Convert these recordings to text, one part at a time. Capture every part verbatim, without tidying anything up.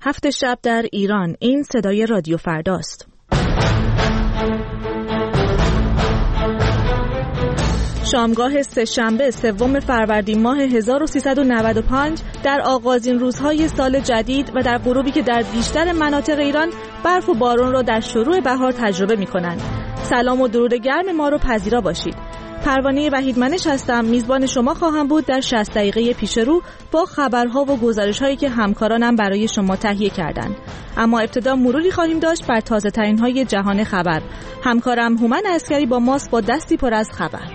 هفت شب در ایران. این صدای رادیو فرداست. شامگاه سه‌شنبه سوم فروردین ماه هزار و سیصد و نود و پنج در آغازین روزهای سال جدید و در غروبی که در بیشتر مناطق ایران برف و باران را در شروع بهار تجربه می‌کنند. سلام و درود گرم ما رو پذیرا باشید. پروانه وحیدمنش هستم، میزبان شما خواهم بود در شصت دقیقه پیش رو با خبرها و گزارش‌هایی که همکارانم برای شما تهیه کردند. اما ابتدا مروری خواهیم داشت بر تازه‌ترین‌های جهان خبر. همکارم هومن عسکری با ماست با دستی پر از خبر.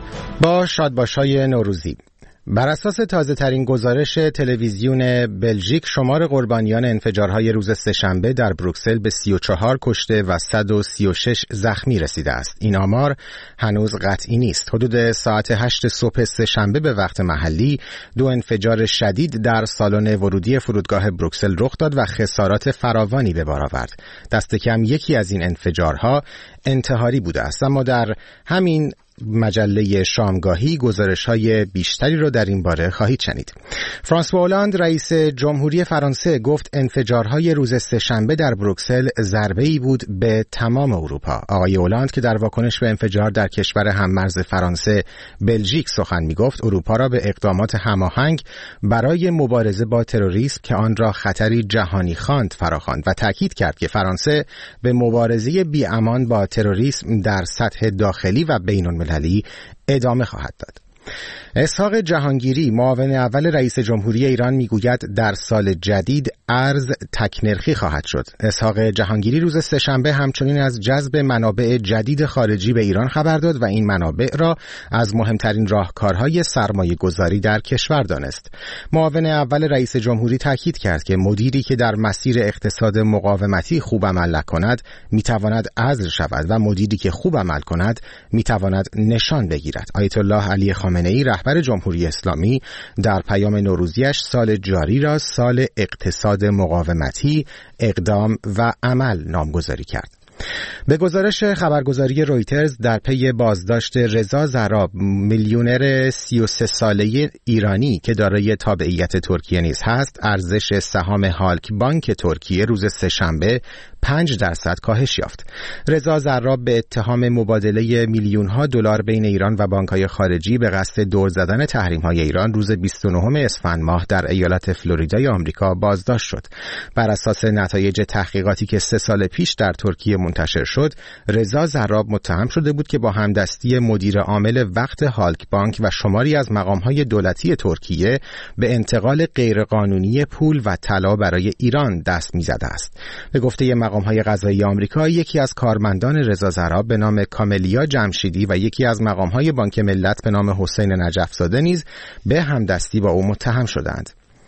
با شادباش‌های نوروزی. بر اساس تازه ترین گزارش تلویزیون بلژیک، شمار قربانیان انفجارهای روز سه‌شنبه در بروکسل به سی و چهار کشته و صد و سی و شش زخمی رسیده است. این آمار هنوز قطعی نیست. حدود ساعت هشت صبح سه‌شنبه به وقت محلی دو انفجار شدید در سالن ورودی فرودگاه بروکسل رخ داد و خسارات فراوانی به بار آورد. دست کم یکی از این انفجارها انتحاری بوده است، اما در همین مجله شامگاهی گزارش‌های بیشتری رو در این باره خواهید شنید. فرانسوا هولند رئیس جمهوری فرانسه گفت انفجارهای روز سه‌شنبه در بروکسل ضربه‌ای بود به تمام اروپا. آقای هولند که در واکنش به انفجار در کشور هممرز فرانسه بلژیک سخن می‌گفت، اروپا را به اقدامات هماهنگ برای مبارزه با تروریسم که آن را خطری جهانی خواند فراخواند و تاکید کرد که فرانسه به مبارزه بی‌امان با تروریسم در سطح داخلی و بین‌المللی ادامه خواهد داد. اسحاق جهانگیری، معاون اول رئیس جمهوری ایران، میگوید در سال جدید ارز تک‌نرخی خواهد شد. اسحاق جهانگیری روز سه‌شنبه همچنین از جذب منابع جدید خارجی به ایران خبر داد و این منابع را از مهمترین راهکارهای سرمایه‌گذاری در کشور دانست. معاون اول رئیس جمهوری تاکید کرد که مدیری که در مسیر اقتصاد مقاومتی خوب عمل نکند میتواند عزل شود و مدیری که خوب عمل کند میتواند نشان بگیرد. آیت الله علی خامنه‌ای رهبر جمهوری اسلامی در پیام نوروزیش سال جاری را سال اقتصاد مقاومتی، اقدام و عمل نامگذاری کرد. به گزارش خبرگزاری رویترز، در پی بازداشت رضا زراب، میلیونر سی و سه ساله ایرانی که دارای تابعیت ترکیه نیز هست، ارزش سهام هالک بانک ترکیه روز سه‌شنبه پنج درصد کاهش یافت. رضا زراب به اتهام مبادله میلیون‌ها دلار بین ایران و بانک‌های خارجی به قصد دور زدن تحریم‌های ایران روز بیست و نهم اسفند ماه در ایالت فلوریدای آمریکا بازداشت شد. بر اساس نتایج تحقیقاتی که سه سال پیش در ترکیه منتشر شد، رضا زراب متهم شده بود که با همدستی مدیر عامل وقت هالک بانک و شماری از مقام‌های دولتی ترکیه به انتقال غیرقانونی پول و طلا برای ایران دست می‌زده است. به گفته مقام‌های قضایی آمریکا، یکی از کارمندان رضا زراب به نام کاملیا جمشیدی و یکی از مقام‌های بانک ملت به نام حسین نجف‌زاده نیز به همدستی با او متهم شدند.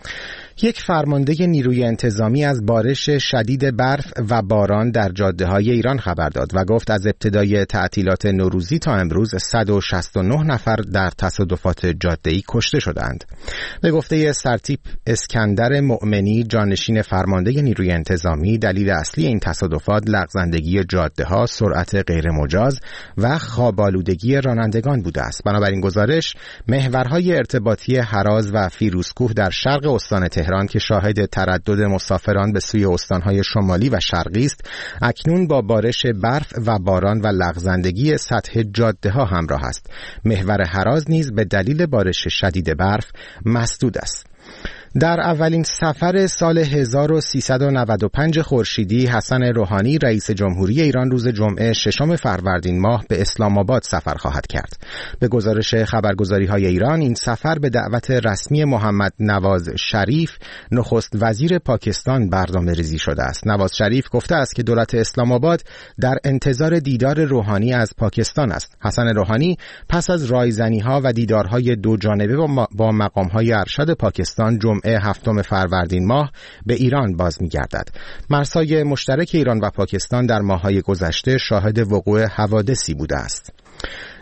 یک فرمانده نیروی انتظامی از بارش شدید برف و باران در جاده‌های ایران خبر داد و گفت از ابتدای تعطیلات نوروزی تا امروز صد و شصت و نه نفر در تصادفات جاده‌ای کشته شدند. به گفته سرتیپ اسکندر مؤمنی، جانشین فرمانده نیروی انتظامی، دلیل اصلی این تصادفات لغزندگی جاده‌ها، سرعت غیرمجاز و خواب‌آلودگی رانندگان بوده است. بنابراین گزارش، محورهای ارتباطی هراز و فیروزکوه در شرق استان تهران که شاهد تردد مسافران به سوی استانهای شمالی و شرقی است، اکنون با بارش برف و باران و لغزندگی سطح جاده ها همراه است. محور هراز نیز به دلیل بارش شدید برف مسدود است. در اولین سفر سال هزار و سیصد و نود و پنج خورشیدی، حسن روحانی رئیس جمهوری ایران روز جمعه ششم فروردین ماه به اسلام آباد سفر خواهد کرد. به گزارش خبرگزاری‌های ایران، این سفر به دعوت رسمی محمد نواز شریف، نخست وزیر پاکستان، برنامه‌ریزی شده است. نواز شریف گفته است که دولت اسلام آباد در انتظار دیدار روحانی از پاکستان است. حسن روحانی پس از رایزنی‌ها و دیدارهای دو جانبه با مقام‌های ارشد پاکستان جمعه هفتم فروردین ماه به ایران باز می‌گردد. مرزهای مشترک ایران و پاکستان در ماه‌های گذشته شاهد وقوع حوادثی بوده است.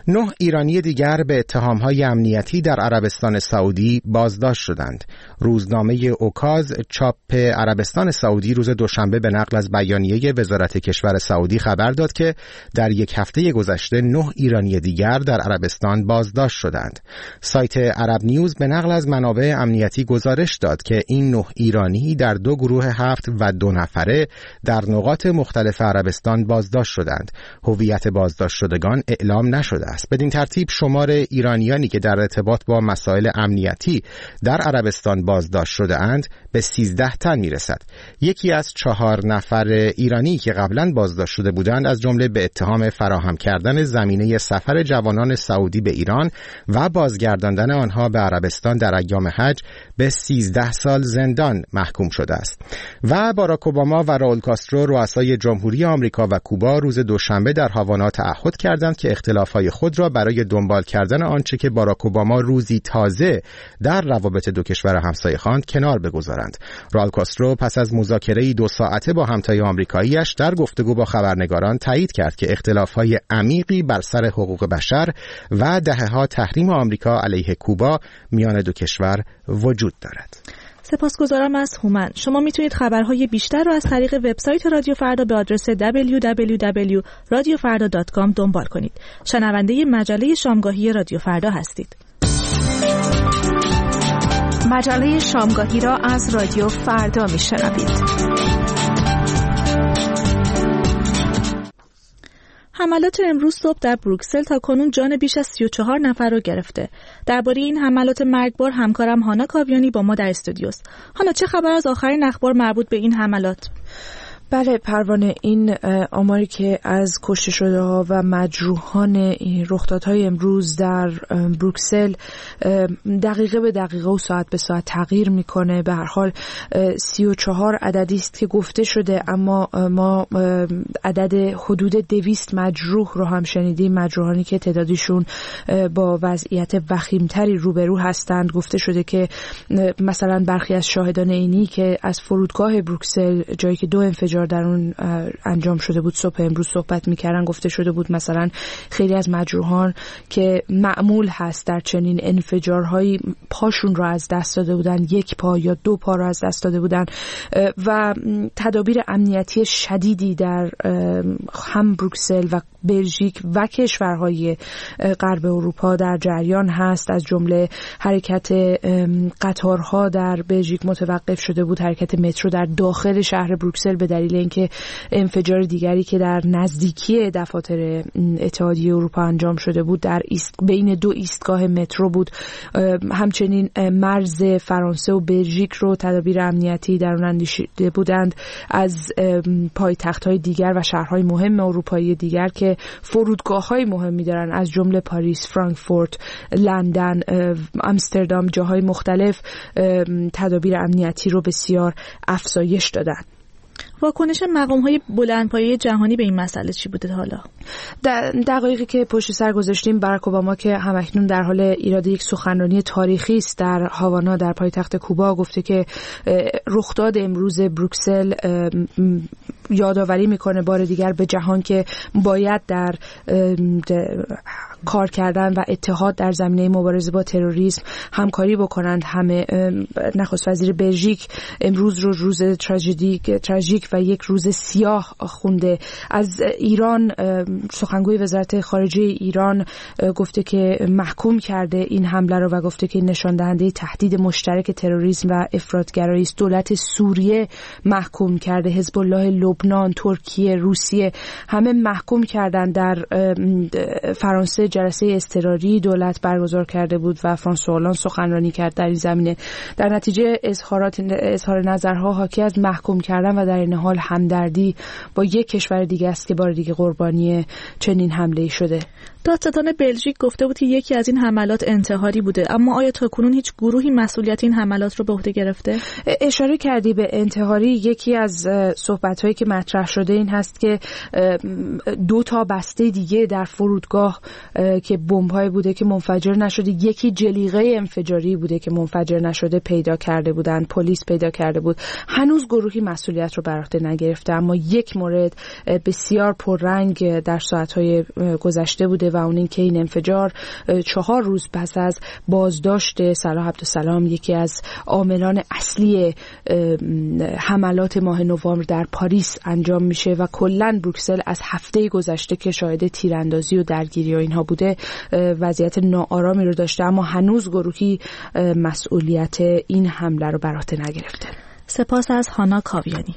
نه ایرانی دیگر به اتهام‌های امنیتی در عربستان سعودی بازداشت شدند. روزنامه اوکاز چاپ عربستان سعودی روز دوشنبه به نقل از بیانیه وزارت کشور سعودی خبر داد که در یک هفته گذشته نه ایرانی دیگر در عربستان بازداشت شدند. سایت عرب نیوز به نقل از منابع امنیتی گزارش داد که این نه ایرانی در دو گروه هفت و دو نفره در نقاط مختلف عربستان بازداشت شدند. هویت بازداشت شدگان اعلام نشده است. بدین ترتیب شمار ایرانیانی که در ارتباط با مسائل امنیتی در عربستان بازداشت شده اند به سیزده تن میرسد. یکی از چهار نفر ایرانی که قبلا بازداشت شده بودند از جمله به اتهام فراهم کردن زمینه سفر جوانان سعودی به ایران و بازگرداندن آنها به عربستان در ایام حج به سیزده سال زندان محکوم شده است. و باراک اوباما و راول کاسترو رؤسای جمهوری آمریکا و کوبا روز دوشنبه در هاوانا تعهد کردند که اختلافات خود را برای دنبال کردن آنچه که باراک اوباما روزی تازه در روابط دو کشور همسایه خواند کنار بگذارند. راول کاسترو پس از مذاکره‌ای دو ساعته با همتای آمریکایی‌اش در گفتگو با خبرنگاران تایید کرد که اختلاف‌های عمیقی بر سر حقوق بشر و دهه‌ها تحریم آمریکا علیه کوبا میان دو کشور وجود دارد. سپاسگزارم از هومن. شما میتونید خبرهای بیشتر رو از طریق وبسایت رادیو فردا به آدرس دبلیو دبلیو دبلیو دات رادیو فردا دات کام دنبال کنید. شنونده مجله شامگاهی رادیو فردا هستید. مجله شامگاهی را از رادیو فردا میشنوید. حملات امروز صبح در بروکسل تا کنون جان بیش از سی و چهار نفر رو گرفته. درباره این حملات مرگبار همکارم هانا کاویانی با ما در استودیوست. هانا، چه خبر از آخرین اخبار مربوط به این حملات؟ بله پروانه، این آماری که از کشته شده ها و مجروحان رخدادهای امروز در بروکسل دقیقه به دقیقه و ساعت به ساعت تغییر میکنه. به هر حال سی و چهار عددی است که گفته شده، اما ما عدد حدود دویست مجروح رو هم شنیدیم، مجروحانی که تعدادشون با وضعیت وخیمتری روبرو هستند. گفته شده که مثلا برخی از شاهدان عینی که از فرودگاه بروکسل، جایی که دو انفجار در اون انجام شده بود، صبح امروز صحبت میکردن، گفته شده بود مثلا خیلی از مجروحان که معمول هست در چنین انفجارهایی پاشون رو از دست داده بودن، یک پا یا دو پا رو از دست داده بودن و تدابیر امنیتی شدیدی در هم بروکسل و بلژیک و کشورهای غرب اروپا در جریان هست. از جمله حرکت قطارها در بلژیک متوقف شده بود، حرکت مترو در داخل شهر بروکسل به دلیل اینکه انفجار دیگری که در نزدیکی دفاتر اتحادیه اروپا انجام شده بود در ایست بین دو ایستگاه مترو بود. همچنین مرز فرانسه و بلژیک رو تدابیر امنیتی در اون اندیشیده بودند. از پایتخت‌های دیگر و شهرهای مهم اروپایی دیگر که فرودگاه‌های مهمی دارن، از جمله پاریس، فرانکفورت، لندن، آمستردام، جاهای مختلف تدابیر امنیتی رو بسیار افزایش دادن. واکنش مقام‌های بلندپایه جهانی به این مسئله چی بوده حالا؟ در دقایقی که پشت سر گذاشتیم، باراک اوباما که همکنون در حال ایراد یک سخنرانی تاریخی است در هاوانا در پایتخت کوبا، گفته که رخداد امروز بروکسل یادآوری میکنه بار دیگر به جهان که باید در کار کردن و اتحاد در زمینه مبارزه با تروریسم همکاری بکنند. همه نخست وزیر بلژیک امروز رو روز تراژدیک تراژیک و یک روز سیاه خونده. از ایران سخنگوی وزارت خارجه ایران گفته که محکوم کرده این حمله رو و گفته که نشان دهنده تهدید مشترک تروریسم و افراطگرایی است. دولت سوریه محکوم کرده، حزب الله لبنان، ترکیه، روسیه همه محکوم کردن. در فرانسه جلسه اضطراری دولت برگزار کرده بود و فرانسوا هولند سخنرانی کرد در این زمینه. در نتیجه اظهارات اظهار نظرها حاکی از محکوم کردن و در این حال همدردی با یک کشور دیگه است که بار دیگه قربانی چنین حمله‌ای شده. دادستان بلژیک گفته بود که یکی از این حملات انتحاری بوده، اما آیا تا کنون هیچ گروهی مسئولیت این حملات رو به عهده گرفته؟ اشاره کردی به انتحاری. یکی از صحبت‌هایی که مطرح شده این هست که دو تا بسته دیگه در فرودگاه که بمب‌های بوده که منفجر نشده، یکی جلیقه انفجاری بوده که منفجر نشده پیدا کرده بودن، پلیس پیدا کرده بود. هنوز گروهی مسئولیت رو بر عهده نگرفته، اما یک مورد بسیار پررنگ در ساعت‌های گذشته بوده و اون این که این انفجار چهار روز پس از بازداشت صلاح عبدالسلام، یکی از عاملان اصلی حملات ماه نوامبر در پاریس انجام میشه و کلاً بروکسل از هفته گذشته که شاهد تیراندازی و درگیری و اینها بوده وضعیت ناآرامی رو داشته، اما هنوز گروهی مسئولیت این حمله رو بر عهده نگرفته. سپاس از هانا کاویانی.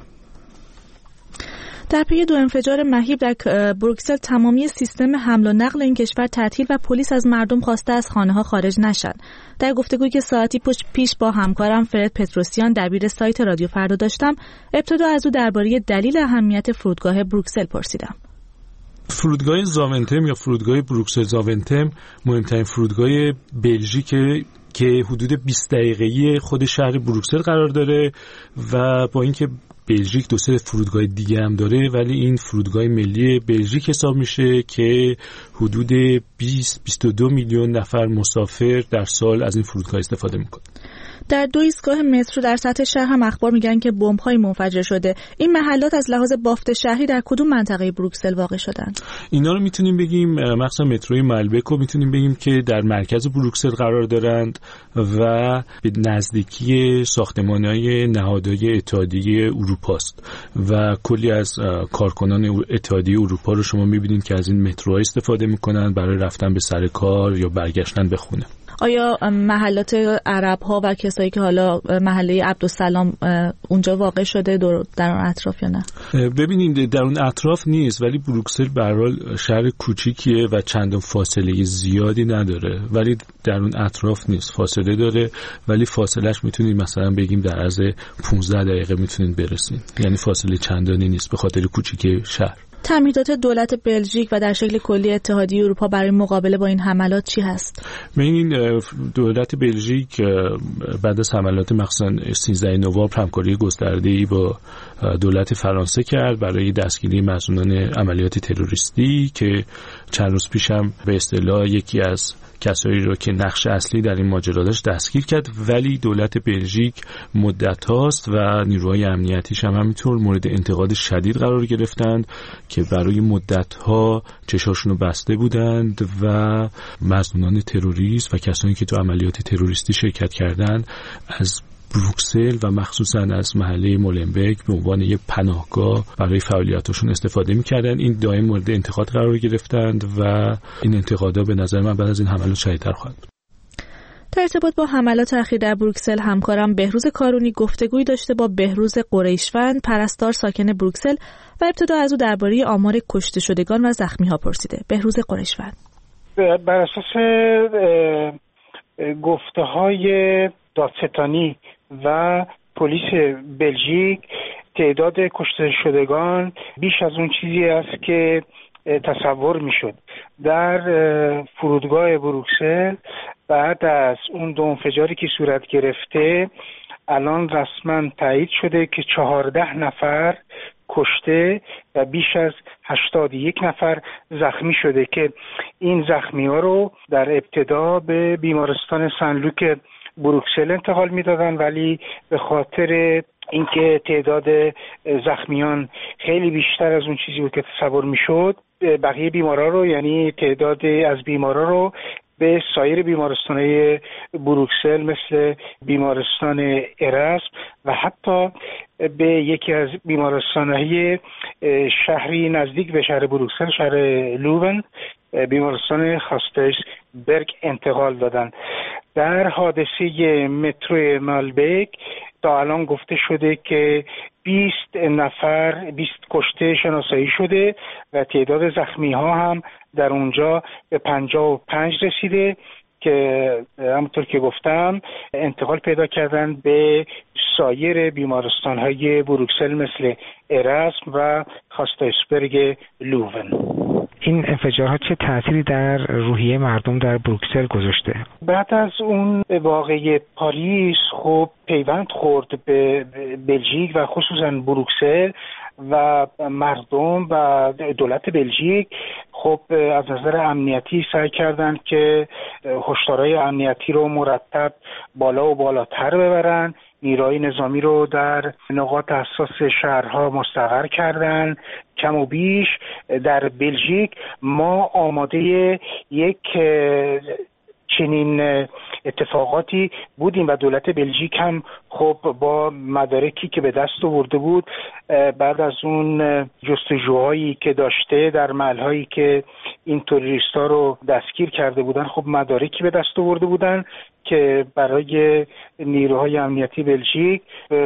در پی دو انفجار مهیب در بروکسل تمامی سیستم حمل و نقل این کشور تعطیل و پلیس از مردم خواسته از خانه‌ها خارج نشن. در گفتگویی که ساعتی پیش با همکارم فرد پتروسیان دبیر سایت رادیو فردا داشتم، ابتدا از او درباره دلیل اهمیت فرودگاه بروکسل پرسیدم. فرودگاه زاونتم یا فرودگاه بروکسل زاونتم مهمترین فرودگاه بلژیکه که حدود بیست دقیقه‌ای خود شهر بروکسل قرار داره و با اینکه بلژیک دو سه فرودگاه دیگه هم داره ولی این فرودگاه ملی بلژیک حساب میشه که حدود بیست تا بیست و دو میلیون نفر مسافر در سال از این فرودگاه استفاده میکنه. در دو ایستگاه مترو در سطح شهر هم اخبار میگن که بمب‌های منفجر شده. این محلات از لحاظ بافت شهری در کدوم منطقه بروکسل واقع شدن؟ اینا رو میتونیم بگیم مثلا متروی مالبک رو میتونیم بگیم که در مرکز بروکسل قرار دارند و به نزدیکی ساختمان‌های نهادهای اتحادیه اروپا است و کلی از کارکنان اتحادیه اروپا رو شما میبینید که از این متروها استفاده میکنن برای رفتن به سر کار یا برگشتن به خونه. آیا محلات عرب‌ها و کسایی که حالا محله عبدالسلام اونجا واقع شده در اون اطراف یا نه؟ ببینید در اون اطراف نیست، ولی بروکسل به هر حال شهر کوچیکیه و چندان فاصله زیادی نداره، ولی در اون اطراف نیست، فاصله داره ولی فاصلهش میتونید مثلا بگیم در عرض پانزده دقیقه میتونید برسید، یعنی فاصله چندانی نیست به خاطر کوچیکی شهر. تمهیدات دولت بلژیک و در شکل کلی اتحادیه اروپا برای مقابله با این حملات چی هست؟ این دولت بلژیک بعد از حملات مخصوصا سیزده نوامبر همکاری گسترده‌ای با دولت فرانسه کرد برای دستگیری مسئولان عملیات تروریستی که چند روز پیش هم به اصطلاح یکی از کسایی رو که نقش اصلی در این ماجرا داشت دستگیر کرد، ولی دولت بلژیک مدت هاست و نیروهای امنیتیش هم همینطور مورد انتقاد شدید قرار گرفتند که برای مدت ها چشاشون رو بسته بودند و مظنونان تروریست و کسانی که تو عملیات تروریستی شرکت کردند از بروکسل و مخصوصا از محله مولنبک به عنوان یک پناهگاه برای فعالیتاشون استفاده می‌کردن. این دائم مورد انتقاد قرار گرفتند و این انتقادها به نظر من بعد از این حملات شدیدتر خواهد بود. در ارتباط با حملات اخیر در بروکسل همکارم بهروز کارونی گفتگویی داشته با بهروز قریشوند، پرستار ساکن بروکسل، و ابتدا از او درباره آمار کشته شدگان و زخمی‌ها پرسیده. بهروز قریشوند: بر اساس گفته‌های دادستانی و پلیس بلژیک تعداد کشته شدگان بیش از اون چیزی است که تصور میشد. در فرودگاه بروکسل بعد از اون دو انفجاری که صورت گرفته الان رسما تایید شده که چهارده نفر کشته و بیش از هشتاد و یک نفر زخمی شده که این زخمی ها رو در ابتدا به بیمارستان سن لوک بروکسل انتقال میدادن، ولی به خاطر اینکه تعداد زخمیان خیلی بیشتر از اون چیزی بود که تصور میشد، بقیه بیمارا رو یعنی تعداد از بیمارا رو به سایر بیمارستان‌های بروکسل مثل بیمارستان اراسم و حتی به یکی از بیمارستان‌های شهری نزدیک به شهر بروکسل، شهر لوون، بیمارستان خاسترز برگ انتقال دادن. در حادثه مترو مالبک تا الان گفته شده که بیست نفر بیست کشته شناسایی شده و تعداد زخمی ها هم در اونجا به پنجاه و پنج رسیده که همونطور که گفتم انتقال پیدا کردن به سایر بیمارستان های بروکسل مثل اراسم و خاستایسبرگ لوون. این انفجارها چه تأثیری در روحیه مردم در بروکسل گذاشته؟ بعد از اون واقعه پاریس خب پیوند خورد به بلژیک و خصوصا بروکسل و مردم و دولت بلژیک خب از نظر امنیتی سعی کردند که هشدارهای امنیتی رو مرتب بالا و بالاتر ببرن، نیروهای نظامی رو در نقاط حساس شهرها مستقر کردن. کم و بیش در بلژیک ما آماده یک چنین اتفاقاتی بودیم و دولت بلژیک هم خب با مدارکی که به دست آورده بود بعد از اون جستجوهایی که داشته در محلهایی که این تروریستا رو دستگیر کرده بودن، خب مدارکی به دست آورده بودن که برای نیروهای امنیتی بلژیک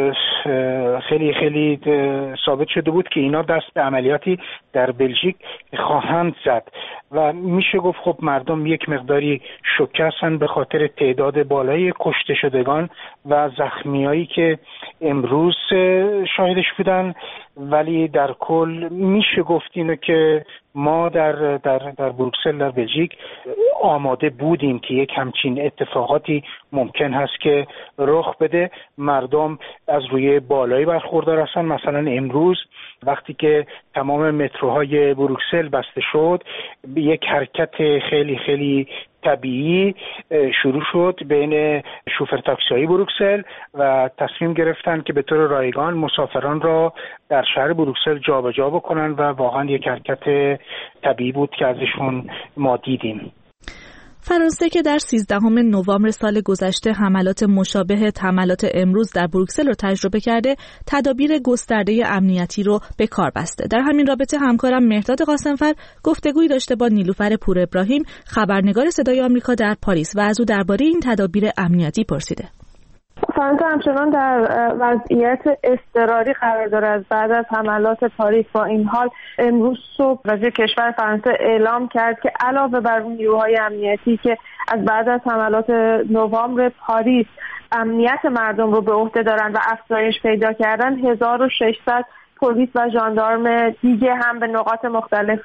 خیلی خیلی ثابت شده بود که اینا دست به عملیاتی در بلژیک خواهند زد و میشه گفت خب مردم یک مقداری شوکه هستن به خاطر تعداد بالای کشته شدگان و زخمیایی که امروز شاهدش بودن. ولی در کل میشه گفت اینو که ما در در در بروکسل در بلژیک آماده بودیم که یک همچین اتفاقاتی ممکن هست که رخ بده. مردم از روی بالایی برخوردار هستن. مثلا امروز وقتی که تمام متروهای بروکسل بسته شد، یک حرکت خیلی خیلی طبیعی شروع شد بین شوفر تاکسی‌های بروکسل و تصمیم گرفتن که به طور رایگان مسافران را در شهر بروکسل جابجا بکنن و واقعا یک حرکت طبیعی بود که ازشون ما دیدیم. فرانسه که در سیزدهم نوامبر سال گذشته حملات مشابه حملات امروز در بروکسل رو تجربه کرده، تدابیر گسترده امنیتی رو به کار بسته. در همین رابطه همکارم مهرداد قاسمفر گفتگویی داشته با نیلوفر پور ابراهیم، خبرنگار صدای آمریکا در پاریس و از او درباره این تدابیر امنیتی پرسیده. فرانسه همچنان در وضعیت اضطراری قرار داره از بعد از حملات پاریس. با این حال امروز صبح وزیر کشور فرانسه اعلام کرد که علاوه بر نیروهای امنیتی که از بعد از حملات نوامبر پاریس امنیت مردم رو به عهده دارن و افزایش پیدا کردن، هزار و ششصد پلیس و ژاندارم دیگه هم به نقاط مختلف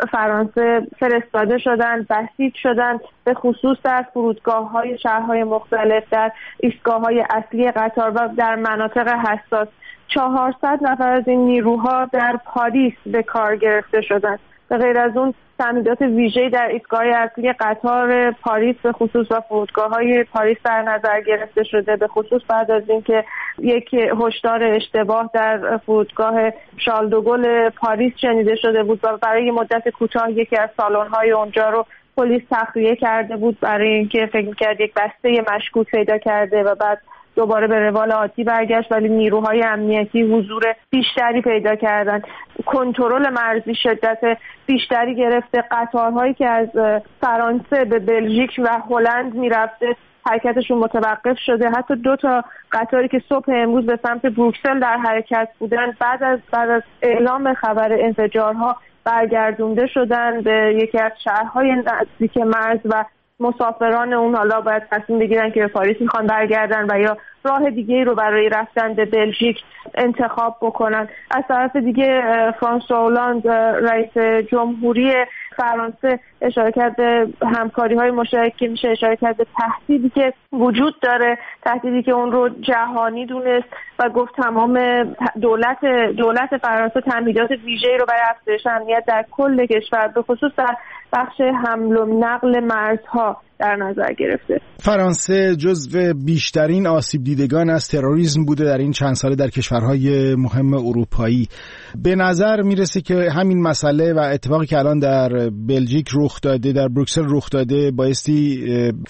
فرانسه فرستاده شدن، بسیج شدن، به خصوص در فرودگاه‌های شهرهای مختلف، در ایستگاه‌های اصلی قطار و در مناطق حساس. چهارصد نفر از این نیروها در پاریس به کار گرفته شدند. به غیر از اون تمهیدات ویژه‌ای در ایستگاه اصلی قطار پاریس به خصوص و فرودگاه‌های پاریس در نظر گرفته شده، به خصوص بعد از اینکه یک هشدار اشتباه در فرودگاه شارل دو گل پاریس شنیده شده بود و برای مدت کوتاه یکی از سالن‌های اونجا رو پلیس تخلیه کرده بود برای اینکه فکر می‌کرد یک بسته مشکوک پیدا کرده و بعد دوباره به روال عادی برگشت، ولی نیروهای امنیتی حضور بیشتری پیدا کردند. کنترل مرزی شدت بیشتری گرفته. قطارهایی که از فرانسه به بلژیک و هلند میرفته حرکتشون متوقف شده. حتی دو تا قطاری که صبح امروز به سمت بروکسل در حرکت بودن بعد از بعد از اعلام خبر انفجارها برگردونده شدن به یکی از شهرهای نزدیک مرز و مسافران اون حالا باید تصمیم بگیرن که به پاریس میخوان برگردن و یا راه دیگه رو برای رفتن به بلژیک انتخاب بکنن. از طرف دیگه فرانسوا هولند رئیس جمهوری فرانسه اشاره کرد به همکاری‌های مشترک که میشه، اشاره کرد به تهدیدی که وجود داره، تهدیدی که اون رو جهانی دونست و گفت تمام دولت دولت فرانسه تمهیدات ویژه‌ای رو برای افزایش امنیت در کل کشور به خصوص در بخش حمل و نقل مرزها در نظر گرفته. فرانسه جزو بیشترین آسیب دیدگان از تروریسم بوده در این چند ساله در کشورهای مهم اروپایی. به نظر میرسه که همین مسئله و اتفاقی که الان در بلژیک رخ داده، در بروکسل رخ داده، بایستی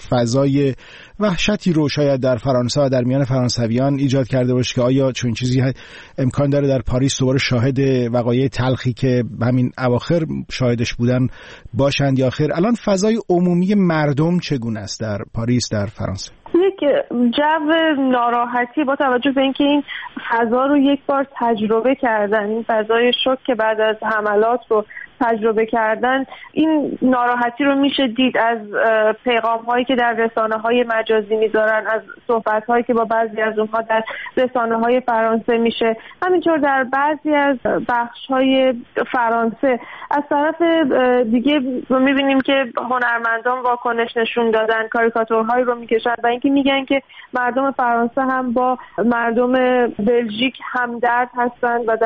فضای وحشتی رو شاید در فرانسه و در میان فرانسویان ایجاد کرده باشه که آیا چون چیزی امکان داره در پاریس دوباره شاهد وقایع تلخی که همین اواخر شاهدش بودن باشند یا خیر. الان فضای عمومی مردم چگونه است در پاریس، در فرانسه؟ یک جو ناراحتی با توجه به اینکه این فضا رو یک بار تجربه کردن، این فضای شوک که بعد از حملات رو تجربه کردن، این ناراحتی رو میشه دید از پیغام هایی که در رسانه های مجازی میذارن، از صحبت هایی که با بعضی از اونها در رسانه های فرانسه میشه، همینطور در بعضی از بخش های فرانسه. از طرف دیگه میبینیم که هنرمندان واکنش نشون دادن، کاریکاتورهایی رو میکشن و اینکه میگن که مردم فرانسه هم با مردم بلژیک همدرد هستند و در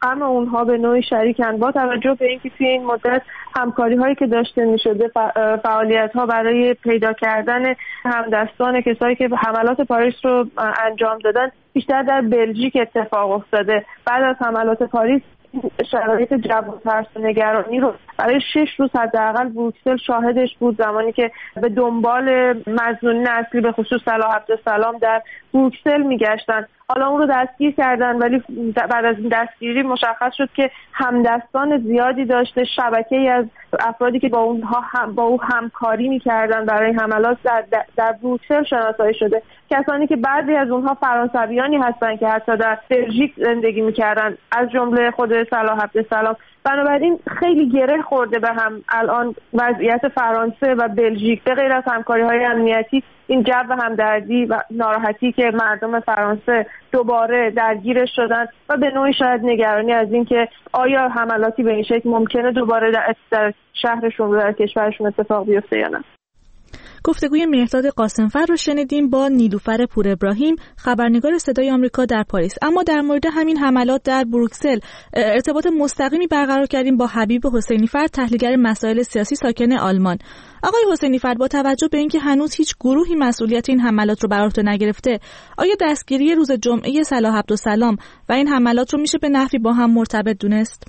غم اونها به نوعی شریکن. با توجه به اینکه توی این مدت همکاری هایی که داشته میشده، فعالیت ها برای پیدا کردن همدستان کسایی که حملات پاریس رو انجام دادن بیشتر در بلژیک اتفاق افتاده. بعد از حملات پاریس شرایط جو و ترس و نگرانی رو برای شش روز حداقل بروکسل شاهدش بود، زمانی که به دنبال مظنونین اصلی به خصوص صلاح عبدالسلام در بروکسل میگشتن. حالا اون رو دستگیر کردن، ولی بعد از این دستگیری مشخص شد که همدستان زیادی داشته. شبکه‌ای از افرادی که با اونها هم با او همکاری می‌کردن برای حملات در در بروکسل شناسایی شده، کسانی که بعضی از اونها فرانسویانی هستند که حتی در بلژیک زندگی می‌کردن، از جمله خود صلاح عبدالسلام. بنابراین خیلی گره خورده به هم الان وضعیت فرانسه و بلژیک. به غیر از همکاری‌های امنیتی، این جو همدردی و ناراحتی که مردم فرانسه دوباره درگیرش شدن و به نوعی شاید نگرانی از این که آیا حملاتی به این شکل ممکنه دوباره در شهرشون و در کشورشون اتفاق بیفته یا نه. گفتگوی مهرداد قاسمفر رو شنیدیم با نیلوفر پور ابراهیم، خبرنگار صدای آمریکا در پاریس. اما در مورد همین حملات در بروکسل ارتباط مستقیمی برقرار کردیم با حبیب حسینیفر، تحلیلگر مسائل سیاسی ساکن آلمان. آقای حسینیفر، با توجه به اینکه هنوز هیچ گروهی مسئولیت این حملات رو بر عهده نگرفته، آیا دستگیری روز جمعه صلاح عبدالسلام و این حملات رو میشه به نحوی با هم مرتبط دونست؟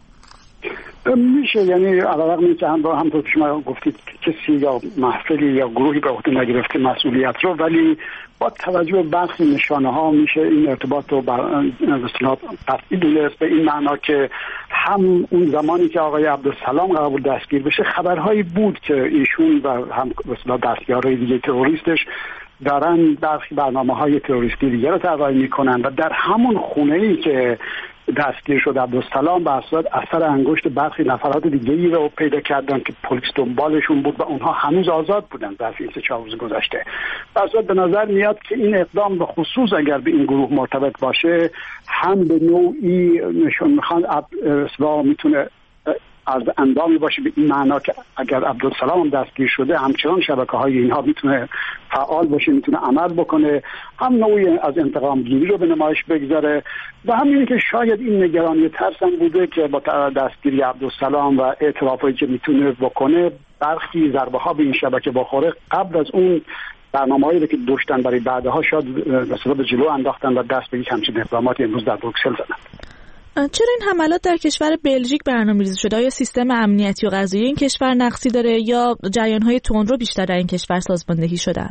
میشه، یعنی علاوه اینکه هم با هم تو شما گفتید کسی یا محفلی یا گروهی به عهده نگرفته مسئولیت رو، ولی با توجه به برخی نشانه ها میشه این ارتباط رو بر اصطلاح قطعی دونست، به این معنا که هم اون زمانی که آقای عبدالسلام قرار بود دستگیر بشه خبرهایی بود که ایشون و هم اصطلاح دستیارهای دیگه تروریستش دارن برخی برنامه‌های تروریستی دیگه رو طراحی میکنن و در همون خونه‌ای که دستگیر شد عبدالسلام به اثر اثر انگشت برخی نفرات دیگه‌ای رو پیدا کردن که پلیس دنبالشون بود و اونها هنوز آزاد بودن در این سه چهار روز گذشته. اصلا به نظر میاد که این اقدام به خصوص اگر به این گروه مرتبط باشه هم به نوعی نشون میخوان اصلا میتونه از اندامی باشه به این معنا که اگر عبدالسلام هم دستگیر شده همچنان شبکه‌های اینها میتونه فعال باشه، میتونه عمل بکنه، هم نوعی از انتقام گیری رو به نمایش بگذاره و همین که شاید این نگرانی ترسم بوده که با دستگیری عبدالسلام و اعترافایی که میتونه بکنه برخی ضربه ها به این شبکه بخوره قبل از اون برنامه‌هایی که داشتن برای بعدها شاید مثلا به جلو انداختن و دست به یک همچین اقداماتی امروز در بروکسل زدن. چرا این حملات در کشور بلژیک برنامه‌ریزی شده؟ آیا سیستم امنیتی و قضایی این کشور نقصی داره یا جریان‌های تندرو بیشتر در این کشور سازماندهی شدن؟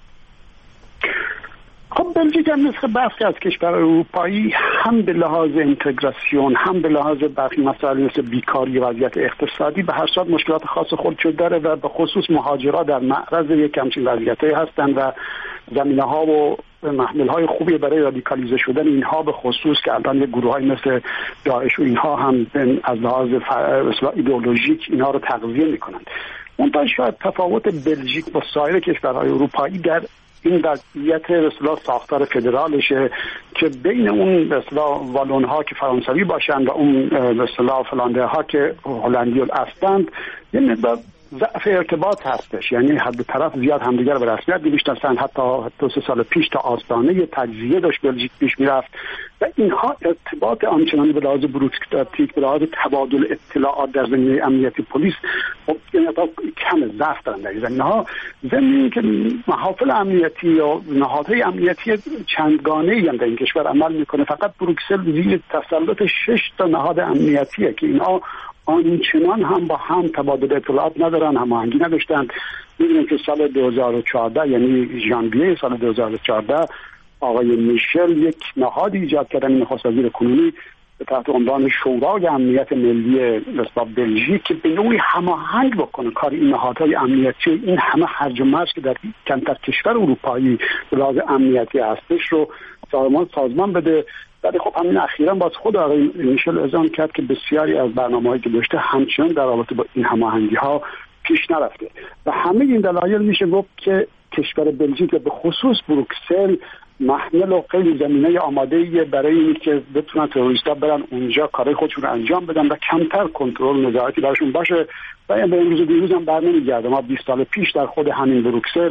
خب بلژیک هم مثل برخی از کشور اروپایی هم به لحاظ اینتگراسیون هم به لحاظ برخی مسائل مثل بیکاری و وضعیت اقتصادی به هر صورت مشکلات خاص خودشو داره و به خصوص مهاجرا در معرض یک همچین وضعیتی هستند و زمینه‌ها و محمل‌های خوبی برای رادیکالیزه شدن اینها به خصوص که الان یک گروه‌های مثل داعش و اینها هم از لحاظ ایدئولوژیک اینها رو تغذیه می‌کنند. منتها شاید تفاوت بلژیک با سایر کشورهای اروپایی در این وضعیت اصطلاح ساختار فدرالشه که بین اون اصطلاح والون‌ها که فرانسوی باشند و اون اصطلاح فلاندرها که هلندی الاصلند یه مقدار ضعف ارتباط هستش، یعنی هر دو طرف زیاد همدیگر به رسمیت نمی‌شناسن. حتی دو سه سال پیش تا آستانه تجزیه داشت بلژیک پیش میرفت و اینها ارتباط آنچنانی به لحاظ بروکراتیک به لحاظ تبادل اطلاعات در زمینه امنیتی پلیس کم ضعف دارن در این زمینه‌ها. زمینی که محافل امنیتی یا نهادهای امنیتی چندگانه‌ای هم در این کشور عمل میکنه، فقط بروکسل زیر تسلط شش تا نهاد امنیتیه که اینها آنچنان هم با هم تبادل اطلاعات ندارن، هماهنگی نداشتن. می‌بینیم که سال دو هزار و چهارده یعنی ژانویه سال دو هزار و چهارده آقای میشل یک نهاد ایجاد کردن، نخست وزیر کنونی به تحت عنوان شورای امنیت ملی رسا بلژیک که به نوعی هماهنگ بکنه کار این نهادهای امنیتی، این همه هرج و مرج که در کمتر کشور اروپایی به لحاظ امنیتی هستش رو سازمان سازمان بده. ولی خب همین اخیراً باز خود آقای میشل اعلام کرد که بسیاری از برنامه‌هایی که داشته همچنان در رابطه با این هماهنگی‌ها پیش نرفته و همه این دلایل میشه گفت که کشور بلژیک به خصوص بروکسل محمل و خیلی زمینه آماده‌ای برای اینکه بتونن تروریست‌ها برن اونجا کارهای خودشون رو انجام بدن و کمتر کنترل نظارتی براشون باشه و به امروز دیروز هم برنمیگرده. ما بیست سال پیش در خود همین بروکسل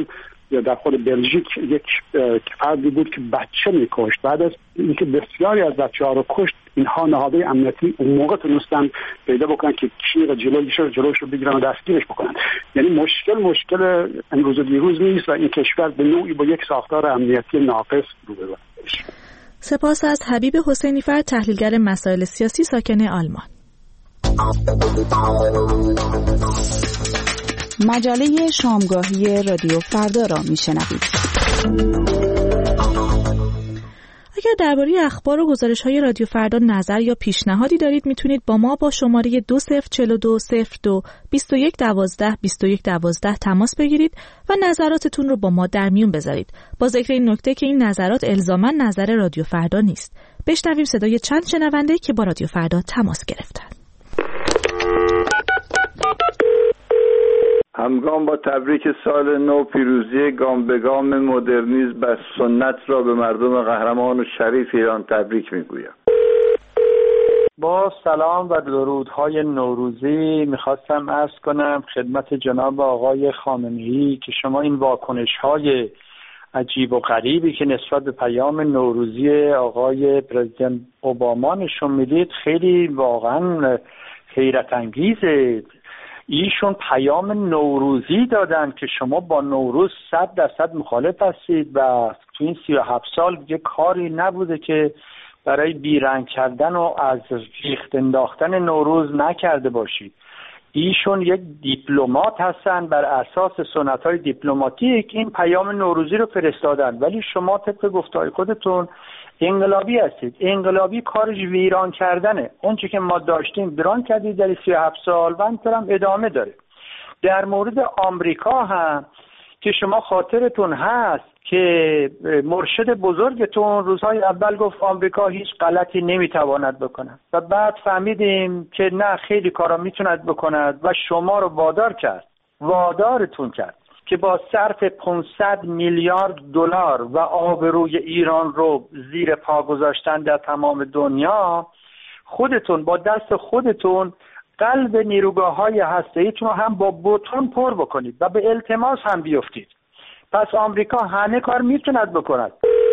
یا در خود بلژیک یک فردی بود که بچه میکشت. بعد از اینکه بسیاری از بچه‌ها رو کشت، اینها نهادهای امنیتی اون موقع تونستن پیدا بکنن که کی رو جلویش رو جلوش رو بگیرن و دستگیرش بکنن. یعنی مشکل مشکل امروز و دیروز نیست و این کشور به نوعی با یک ساختار امنیتی ناقص روبرو است. سپاس از حبیب حسینی فرد، تحلیلگر مسائل سیاسی ساکن آلمان. مجله شامگاهی رادیو فردا را میشنوید. اگر درباره اخبار و گزارش‌های رادیو فردا نظر یا پیشنهادی دارید، میتونید با ما با شماره دو صفر چهار دو صفر دو بیست و یک دوازده بیست و یک دوازده تماس بگیرید و نظراتتون رو با ما در میون بذارید. با ذکر این نکته که این نظرات الزاماً نظر رادیو فردا نیست. بشنویم صدای چند شنونده که با رادیو فردا تماس گرفتن. همگام با تبریک سال نو، پیروزی گام به گام مدرنیسم و سنت را به مردم قهرمان و شریف ایران تبریک میگویم. با سلام و درودهای نوروزی میخواستم عرض کنم خدمت جناب آقای خامنه‌ای که شما این واکنش‌های عجیب و غریبی که نسبت به پیام نوروزی آقای پرزیدنت اوباما نشون میدید خیلی واقعا حیرت انگیزه. ایشون پیام نوروزی دادن که شما با نوروز صد درصد مخالف هستید و تو این سی و هفت سال یه کاری نبوده که برای بیرنگ کردن و از ریخت انداختن نوروز نکرده باشید. ایشون یک دیپلمات هستن، بر اساس سنت‌های دیپلماتیک این پیام نوروزی رو فرستادن، ولی شما طبق گفته‌های خودتون انقلابی هستید. انقلابی کارش ویران کردنه. اون چی که ما داشتیم ویران کردید در سی و هفت سال و اینطورم ادامه داره. در مورد آمریکا هم که شما خاطرتون هست که مرشد بزرگتون روزهای اول گفت آمریکا هیچ غلطی نمیتواند بکند و بعد فهمیدیم که نه، خیلی کارا میتوند بکند و شما رو وادار کرد وادارتون کرد که با صرف پانصد میلیارد دلار و آبروی ایران رو زیر پا گذاشتن در تمام دنیا، خودتون با دست خودتون قلب نیروگاه‌های هسته‌ایتون رو هم با بتون پر بکنید و به التماس هم بیفتید. پس آمریکا همه کار میتوند بکند.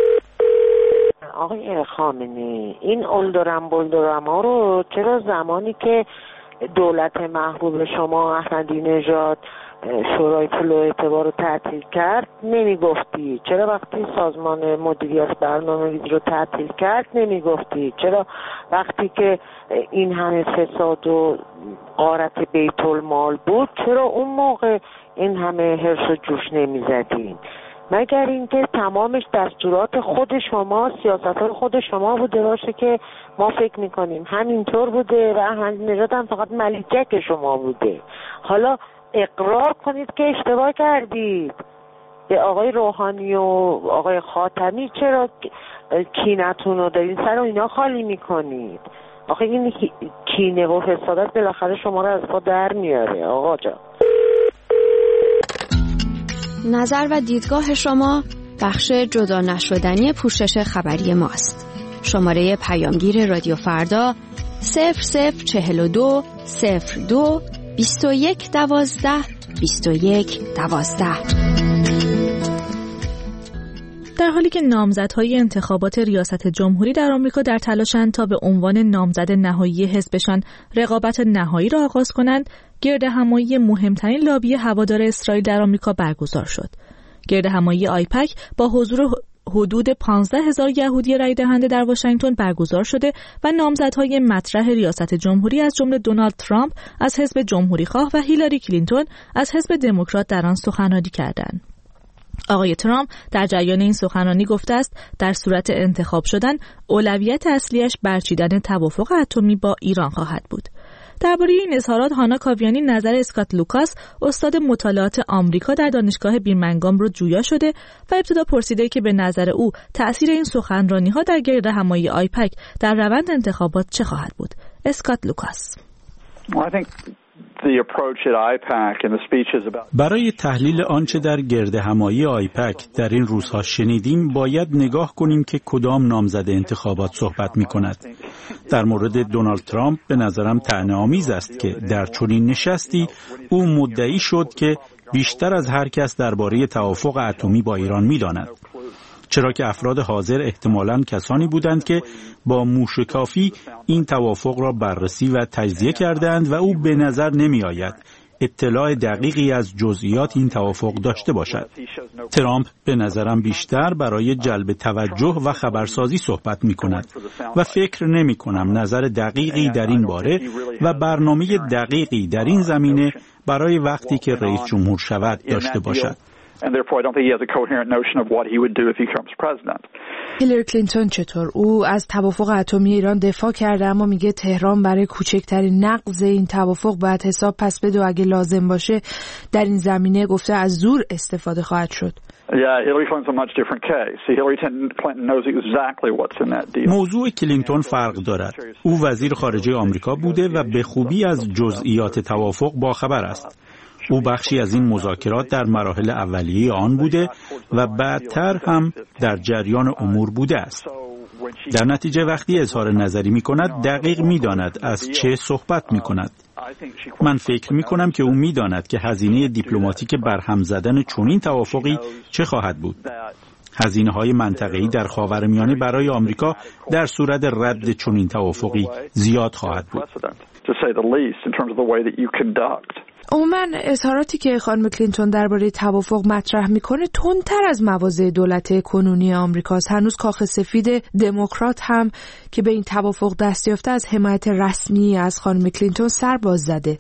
آقای خامنه‌ای، این اولدرم بولدرم ها رو چرا زمانی که دولت محبوب شما احمدی نژاد شورای پول و اعتبار رو تعطیل کرد نمی گفتی؟ چرا وقتی سازمان مدیریت برنامه‌ریزی رو تعطیل کرد نمی گفتی؟ چرا وقتی که این همه فساد و غارت بیت المال بود چرا اون موقع این همه حرص و جوش نمی زدین؟ مگر اینکه تمامش دستورات خود شما، سیاست‌های خود شما بوده باشه که ما فکر می‌کنیم همینطور بوده و احمدی نژاد هم فقط ملیجک شما بوده. حالا اقرار کنید که اشتباه کردید. به آقای روحانی و آقای خاتمی چرا کینتون رو دارین سر و اینا خالی میکنید؟ آخه این کینه و حسادت بالاخره شما رو از پا در میاره آقا جان. نظر و دیدگاه شما بخش جدا نشدنی پوشش خبری ماست. شماره پیامگیر رادیو فردا صفر صفر چهل و دو صفر دو بیست و یک دوازده بیست و یک دوازده. در حالی که نامزدهای انتخابات ریاست جمهوری در آمریکا در تلاشند تا به عنوان نامزد نهایی حزبشان رقابت نهایی را آغاز کنند، گردهمایی مهمترین لابی هوادار اسرائیل در آمریکا برگزار شد. گردهمایی آیپک با حضور حدود پانزده هزار یهودی رای دهنده در واشنگتن برگزار شده و نامزدهای مطرح ریاست جمهوری از جمله دونالد ترامپ از حزب جمهوریخواه و هیلاری کلینتون از حزب دموکرات در آن سخنرانی کردند. آقای ترامپ در جریان این سخنرانی گفته است در صورت انتخاب شدن اولویت اصلیش برچیدن توافق اتمی با ایران خواهد بود. درباره این اظهارات هانا کاویانی نظر اسکات لوکاس، استاد مطالعات آمریکا در دانشگاه بیرمنگام رو جویا شده و ابتدا پرسیده که به نظر او تأثیر این سخنرانی‌ها در گردهمایی آیپک در روند انتخابات چه خواهد بود. اسکات لوکاس: برای تحلیل آنچه در گردهمایی آیپک در این روزها شنیدیم باید نگاه کنیم که کدام نامزد انتخابات صحبت می کند. در مورد دونالد ترامپ به نظرم طعنه‌آمیز است که در چنین نشستی او مدعی شد که بیشتر از هر کس درباره توافق اتمی با ایران می‌داند. چرا که افراد حاضر احتمالاً کسانی بودند که با موشکافی این توافق را بررسی و تجزیه کردند و او به نظر نمی آید اطلاع دقیقی از جزئیات این توافق داشته باشد. ترامپ به نظرم بیشتر برای جلب توجه و خبرسازی صحبت می کند و فکر نمی کنم نظر دقیقی در این باره و برنامه دقیقی در این زمینه برای وقتی که رئیس جمهور شود داشته باشد. And therefore I don't think he has a coherent notion of what he would do if he becomes president. هیلاری کلینتون چطور؟ او از توافق اتمی ایران دفاع کرده اما میگه تهران برای کوچکترین نقض این توافق باید حساب پس بده و اگه لازم باشه در این زمینه گفته از زور استفاده خواهد شد. Yeah, Hillary Clinton's a much different case. Hillary Clinton knows exactly what's in that deal. موضوع کلینتون فرق دارد. او وزیر خارجه آمریکا بوده و به خوبی از جزئیات توافق باخبر است. او بخشی از این مذاکرات در مراحل اولیه آن بوده و بعدتر هم در جریان امور بوده است. در نتیجه وقتی اظهار نظری می کند دقیق می داند از چه صحبت می کند. من فکر می کنم که او می داند که هزینه دیپلماتیک برهم زدن چنین توافقی چه خواهد بود. هزینه های منطقه‌ای در خاورمیانه برای آمریکا در صورت رد چنین توافقی زیاد خواهد بود. عموماً اظهاراتی که خانم کلینتون درباره توافق مطرح میکنه تندتر از مواضع دولت کنونی آمریکاست. هنوز کاخ سفید دموکرات هم که به این توافق دست یافته از حمایت رسمی از خانم کلینتون سر باز زده.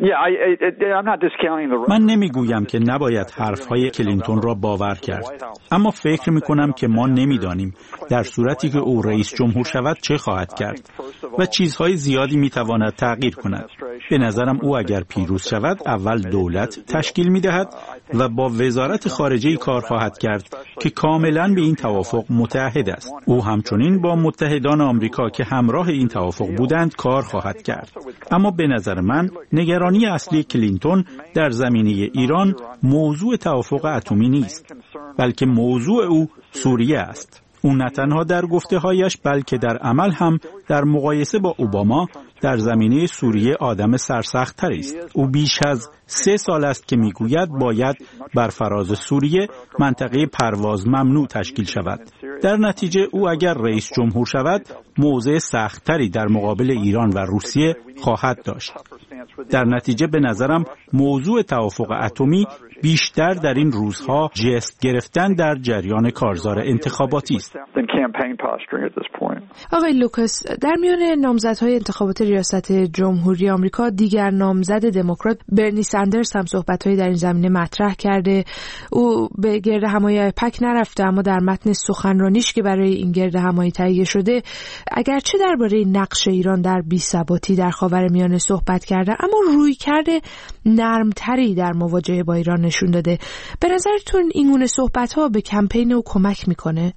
من نمیگویم که نباید حرفهای کلینتون را باور کرد، اما فکر میکنم که ما نمیدانیم در صورتی که او رئیس جمهور شود چه خواهد کرد و چیزهای زیادی میتواند تغییر کند. به نظرم او اگر پیروز شود اول دولت تشکیل میدهد و با وزارت خارجه کار خواهد کرد که کاملا به این توافق متحد است. او همچنین با متحدان آمریکا که همراه این توافق بودند کار خواهد کرد. اما به نظر من نگرانی اصلی کلینتون در زمینه ایران موضوع توافق اتمی نیست، بلکه موضوع او سوریه است. او نه تنها در گفته‌هایش بلکه در عمل هم در مقایسه با اوباما در زمینه سوریه آدم سرسخت‌تری است. او بیش از سه سال است که میگوید باید بر فراز سوریه منطقه پرواز ممنوع تشکیل شود. در نتیجه او اگر رئیس جمهور شود موضع سخت‌تری در مقابل ایران و روسیه خواهد داشت. در نتیجه به نظرم موضوع توافق اتمی بیشتر در این روزها جست گرفتن در جریان کارزار انتخاباتی است. آقای لوکاس، در میان نامزدهای انتخابات ریاست جمهوری آمریکا دیگر نامزد دموکرات برنی ساندرز هم صحبت‌هایی در این زمینه مطرح کرده. او به گرد همایی آیپک نرفته، اما در متن سخنرانیش که برای این گرد همایی تهیه شده اگرچه درباره نقش ایران در بی‌ثباتی در خاورمیانه صحبت کرده، اما رویکرد نرمتری در مواجهه با ایران نشون داده. به نظرتون این گونه صحبت‌ها به کمپین او کمک میکنه؟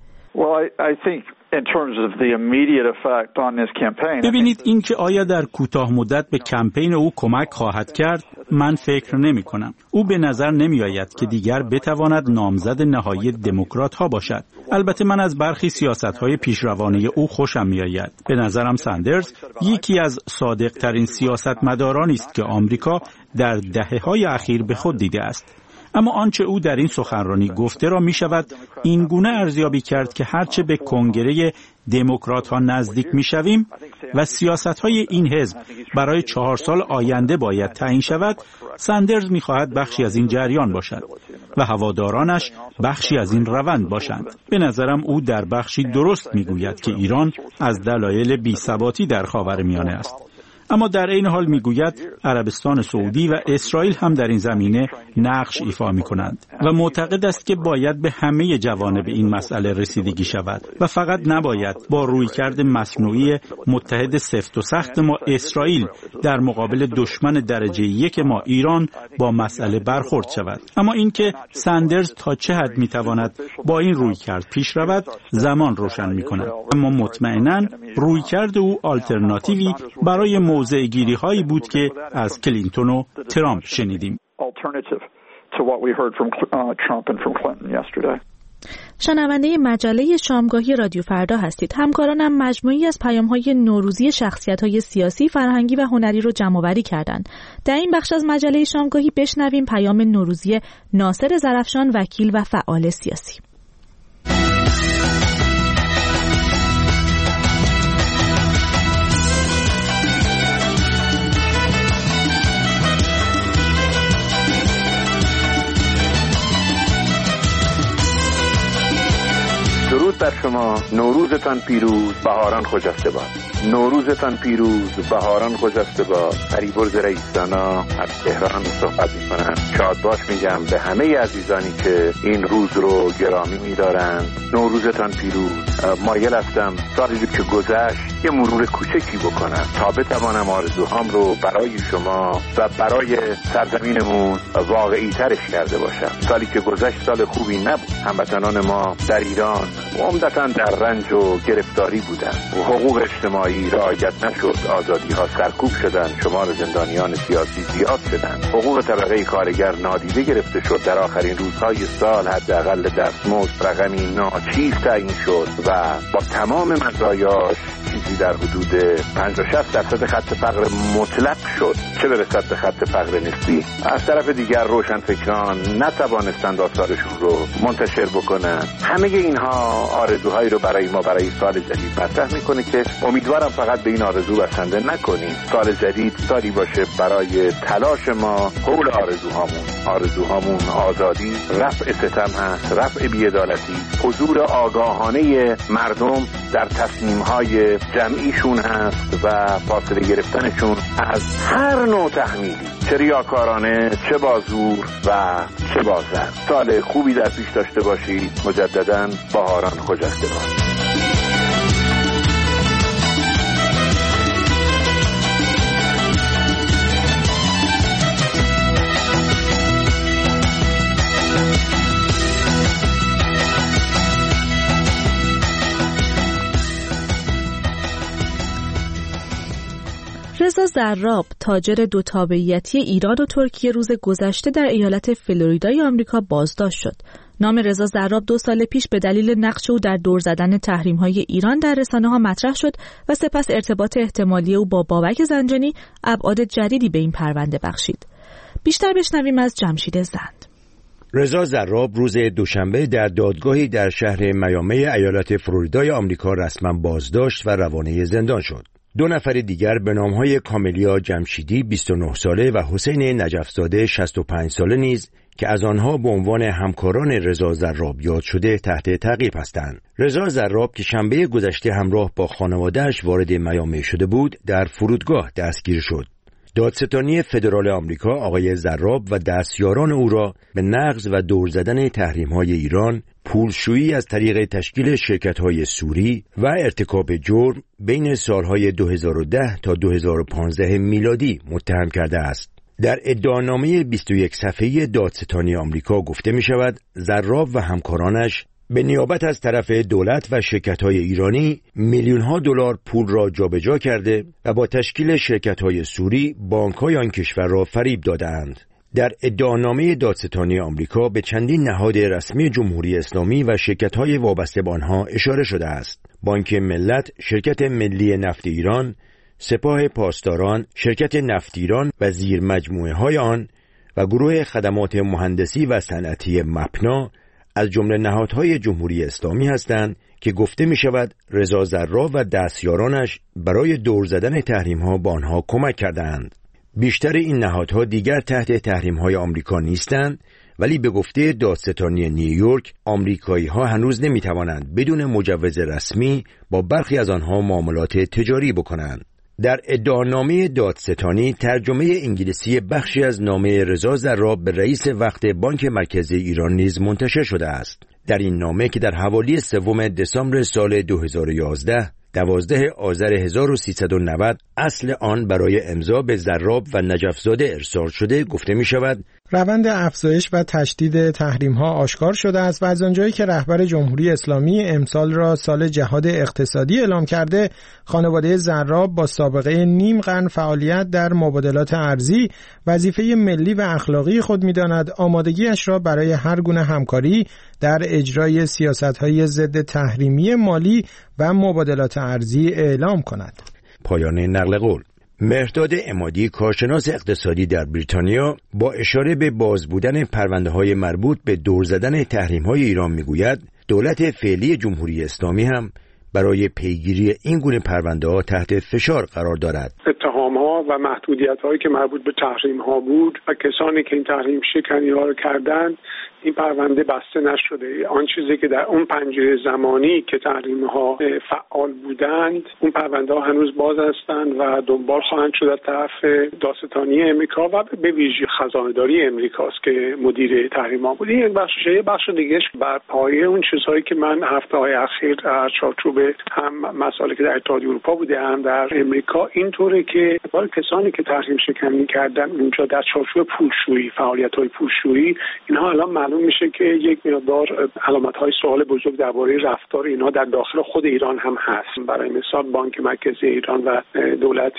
ببینید این که آیا در کوتاه مدت به کمپین او کمک خواهد کرد من فکر نمی کنم. او به نظر نمی آید که دیگر بتواند نامزد نهایی دموکرات ها باشد. البته من از برخی سیاست های پیشروانه او خوشم می آید. به نظرم ساندرز یکی از صادق ترین سیاستمدارانی است که آمریکا در دهه های اخیر به خود دیده است. اما آنچه او در این سخنرانی گفته را می شود این گونه ارزیابی کرد که هرچه به کنگره دموکرات ها نزدیک می شویم و سیاست های این حزب برای چهار سال آینده باید تعیین شود، ساندرز می خواهد بخشی از این جریان باشد و هوادارانش بخشی از این روند باشند. به نظرم او در بخشی درست می گوید که ایران از دلایل بی‌ثباتی در خاورمیانه است. اما در این حال میگوید عربستان سعودی و اسرائیل هم در این زمینه نقش ایفا می‌کنند و معتقد است که باید به همه جوانب این مسئله رسیدگی شود و فقط نباید با رویکرد مصنوعی متحد سفت و سخت ما اسرائیل در مقابل دشمن درجه یک ما ایران با مسئله برخورد شود. اما اینکه ساندرز تا چه حد می‌تواند با این رویکرد پیش رود زمان روشن می‌کند. اما مطمئناً رویکرد او آلترناتیوی برای موضع گیری هایی بود که از کلینتون و ترامپ شنیدیم. شنونده مجله شامگاهی رادیو فردا هستید. همکارانم مجموعی از پیام‌های نوروزی شخصیت‌های سیاسی، فرهنگی و هنری رو جمع‌آوری کردند. در این بخش از مجله شامگاهی بشنویم پیام نوروزی ناصر زرفشان، وکیل و فعال سیاسی. درود بر شما. نوروزتان پیروز، بهاران خجسته باد. نوروزتان پیروز، بهاران خجسته باد. فریبرز رئیسانا از تهران صحبت می‌کنم. شاد باش میگم به همه عزیزانی که این روز رو گرامی می‌دارند. نوروزتان پیروز. مایل هستم سالی که گذشت یه مرور کوچکی بکنم تا بتوانم آرزوهام رو برای شما و برای سرزمینمون واقعی ترش کرده باشم. سالی که گذشت سال خوبی نبود. هموطنان ما در ایران عمدتاً در رنج و گرفتاری بودند و حقوق اجتماعی رعایت نشد. آزادی ها سرکوب شدند، شمار زندانیان سیاسی زیاد شدند، حقوق طبقه کارگر نادیده گرفته شد. در آخرین روزهای سال حداقل دستمزد رقمی ناچیز تعیین شد و با تمام مزایاش چیزی در حدود پنجاه تا شصت درصد خط فقر مطلق شد، چه برسد به خط فقر نسبی. از طرف دیگر روشنفکران نتوانستند آثارشون رو منتشر بکنن. همه اینها آرزوهایی رو برای ما برای سال جدید مطرح میکنه که امیدوارم فقط به این آرزو بسنده نکنیم. سال جدید سالی باشه برای تلاش ما حول آرزوهامون. آرزوهامون آزادی، رفع ستم هست، رفع بی‌عدالتی، حضور آگاهانه مردم در تصمیم‌های جمعیشون هست و فاصله گرفتنشون از هر نوع تحمیلی، چه ریاکارانه، چه بازور و چه بازر. سال خوبی در پیش داشته باشید. مجدداً بهاران خجسته باد. رضا زراب، تاجر دو تابعیتی ایران و ترکیه، روز گذشته در ایالت فلوریدای آمریکا بازداشت شد. نام رضا زراب دو سال پیش به دلیل نقش او در دور زدن تحریم‌های ایران در رسانه‌ها مطرح شد و سپس ارتباط احتمالی او با بابک زنجانی ابعاد جدیدی به این پرونده بخشید. بیشتر بشنویم از جمشید زند. رضا زراب روز دوشنبه در دادگاهی در شهر میامی ایالت فلوریدای آمریکا رسما بازداشت و روانه زندان شد. دو نفر دیگر به نامهای کاملیا جمشیدی بیست و نه ساله و حسین نجفزاده شصت و پنج ساله نیز که از آنها به عنوان همکاران رضا زراب یاد شده تحت تعقیب هستند. رضا زراب که شنبه گذشته همراه با خانواده‌اش وارد میامی شده بود، در فرودگاه دستگیر شد. دادستانی فدرال آمریکا آقای زراب و دستیاران او را به نقض و دور زدن تحریم‌های ایران، پولشویی از طریق تشکیل شرکت‌های سوری و ارتکاب جرم بین سالهای دو هزار و ده تا دو هزار و پانزده میلادی متهم کرده است. در ادعانامه بیست و یک صفحه‌ای دادستانی آمریکا گفته می‌شود زراب و همکارانش به نیابت از طرف دولت و شرکت‌های ایرانی میلیون‌ها دلار پول را جابجا کرده و با تشکیل شرکت‌های سوری بانک‌های آن کشور را فریب داده‌اند. در ادعانامه دادستانی آمریکا به چندین نهاد رسمی جمهوری اسلامی و شرکت‌های وابسته به آنها اشاره شده است: بانک ملت، شرکت ملی نفت ایران، سپاه پاسداران، شرکت نفت ایران و زیر مجموعه‌های آن و گروه خدمات مهندسی و صنعتی مپنا از جمله نهادهای جمهوری اسلامی هستند که گفته می شود رضا زراب و دستیارانش برای دور زدن تحریم‌ها با آنها کمک کردند. بیشتر این نهادها دیگر تحت تحریم‌های آمریکا نیستند، ولی به گفته دادستانی نیویورک آمریکایی‌ها هنوز نمی‌توانند بدون مجوز رسمی با برخی از آنها معاملات تجاری بکنند. در ادعانامه دادستانی ترجمه انگلیسی بخشی از نامه رضا زراب به رئیس وقت بانک مرکزی ایران نیز منتشر شده است. در این نامه که در حوالی سوم دسامبر سال دو هزار و یازده، دوازده آذر هزار و سیصد و نود اصل آن برای امضا به زراب و نجفزاده ارسال شده، گفته می شود روند افزایش و تشدید تحریم‌ها آشکار شده است و از آنجایی که رهبر جمهوری اسلامی امسال را سال جهاد اقتصادی اعلام کرده، خانواده زراب با سابقه نیم قرن فعالیت در مبادلات ارزی وظیفه ملی و اخلاقی خود می‌داند آمادگیش را برای هر گونه همکاری در اجرای سیاست‌های ضد تحریمی مالی و مبادلات ارزی اعلام کند. پایان نقل قول. مهرداد عمادی کارشناس اقتصادی در بریتانیا با اشاره به باز بودن پرونده‌های مربوط به دور زدن تحریم‌های ایران میگوید دولت فعلی جمهوری اسلامی هم برای پیگیری این گونه پرونده‌ها تحت فشار قرار دارد. اتهام‌ها و محدودیت‌هایی که مربوط به تحریم‌ها بود و کسانی که این تحریم شکنی‌ها رو کردند، این پرونده بسته نشده. آن چیزی که در اون پنجره زمانی که تحریم‌ها فعال بودند، اون پرونده‌ها هنوز باز هستند و دنبال خواهند شد از طرف دادستانی امریکا و به ویژه خزانه‌داری امریکاست که مدیر تحریم‌ها بود. این بخشش یه بخش دیگه‌اش بر پایه اون چیزهایی که من هفته‌های اخیر در چارچوب هم مسائلی که در اتحادیه اروپا بوده هم در امریکا اینطوره که برای کسانی که تحریم شکنی کردن اونجا در چارچوب پولشویی، فعالیت‌های پولشویی، اینها الان معلوم میشه که یک مقدار علامت‌های سوال بزرگ درباره رفتار اینها در داخل خود ایران هم هست. برای مثال بانک مرکزی ایران و دولت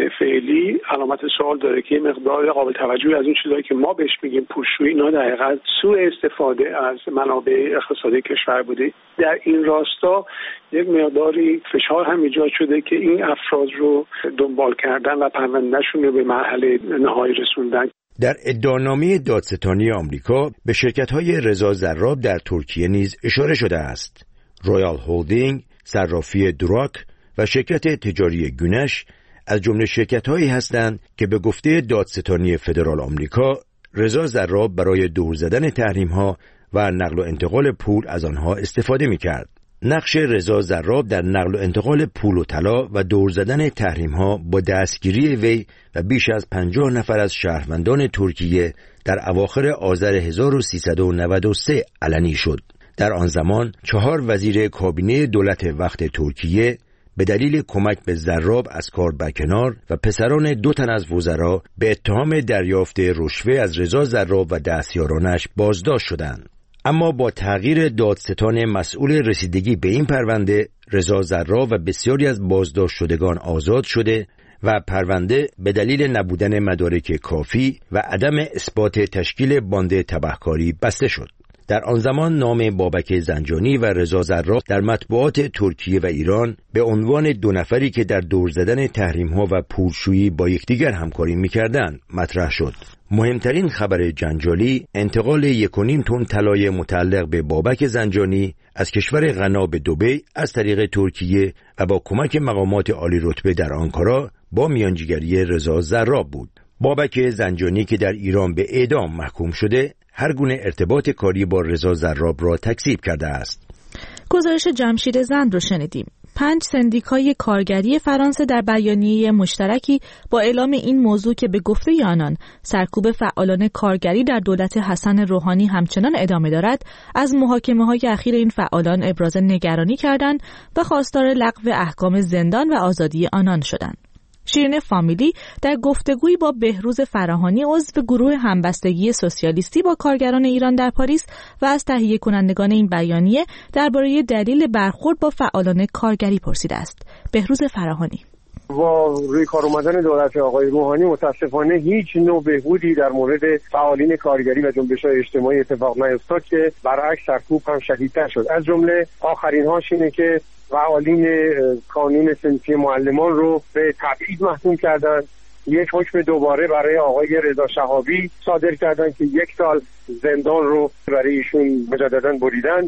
فعلی علامت سوال داره که یک مقدار قابل توجهی از این چیزایی که ما بهش میگیم پولشویی، اینا در حقیقت سوء استفاده از منابع اقتصادی کشور بوده. در این راستا یک مقداری فشار هم ایجاد شده که این افراد رو دنبال کردن و پروندهشون رو به مرحله نهایی رسوندن. در ادعانامه دادستانی آمریکا به شرکت‌های رضا زراب در ترکیه نیز اشاره شده است. رویال هولدینگ، صرافی دراک و شرکت تجاری گونش از جمله شرکت‌هایی هستند که به گفته دادستانی فدرال آمریکا رضا زراب برای دور زدن تحریم‌ها و نقل و انتقال پول از آنها استفاده می‌کرد. نقش رضا زراب در نقل و انتقال پول و طلا و دور زدن تحریم‌ها با دستگیری وی و بیش از پنجاه نفر از شهروندان ترکیه در اواخر آذر هزار و سیصد و نود و سه علنی شد. در آن زمان چهار وزیر کابینه دولت وقت ترکیه به دلیل کمک به زراب از کار برکنار و پسران دو تن از وزرا به اتهام دریافت رشوه از رضا زراب و دستیارانش بازداشت شدند. اما با تغییر دادستان مسئول رسیدگی به این پرونده، رضا زراب و بسیاری از بازداشت شدگان آزاد شده و پرونده به دلیل نبودن مدارک کافی و عدم اثبات تشکیل باند تبهکاری بسته شد. در آن زمان نام بابک زنجانی و رضا زراب در مطبوعات ترکیه و ایران به عنوان دو نفری که در دور زدن تحریم‌ها و پولشویی با یکدیگر همکاری می‌کردند مطرح شد. مهمترین خبر جنجالی انتقال یک و نیم تن طلای متعلق به بابک زنجانی از کشور غنا به دبی از طریق ترکیه و با کمک مقامات عالی رتبه در آنکارا با میانجیگری رضا زراب بود. بابک زنجانی که در ایران به اعدام محکوم شده، هر گونه ارتباط کاری با رضا زراب را تکذیب کرده است. گزارش جمشید زند رو شنیدیم. پنج سندیکای کارگری فرانسه در بیانیه مشترکی با اعلام این موضوع که به گفته آنان سرکوب فعالان کارگری در دولت حسن روحانی همچنان ادامه دارد، از محاکمه‌های اخیر این فعالان ابراز نگرانی کردند و خواستار لغو احکام زندان و آزادی آنان شدند. شیرین فامیلی در گفتگویی با بهروز فراهانی عضو گروه همبستگی سوسیالیستی با کارگران ایران در پاریس و از تهیه کنندگان این بیانیه درباره دلیل برخورد با فعالان کارگری پرسیده است. بهروز فراهانی: با روی کار اومدن دولت آقای روحانی متاسفانه هیچ نوع بهبودی در مورد فعالین کارگری و جنبش‌های اجتماعی اتفاق نیفتاد که برعکس سرکوب هم شدیدتر شد. از جمله آخرین هاش اینه که فعالین کانون صنفی معلمان رو به تبعید محکوم کردن. یک حکم دوباره برای آقای رضا شهابی صادر کردن که یک سال زندان رو برای ایشون مجددا بریدن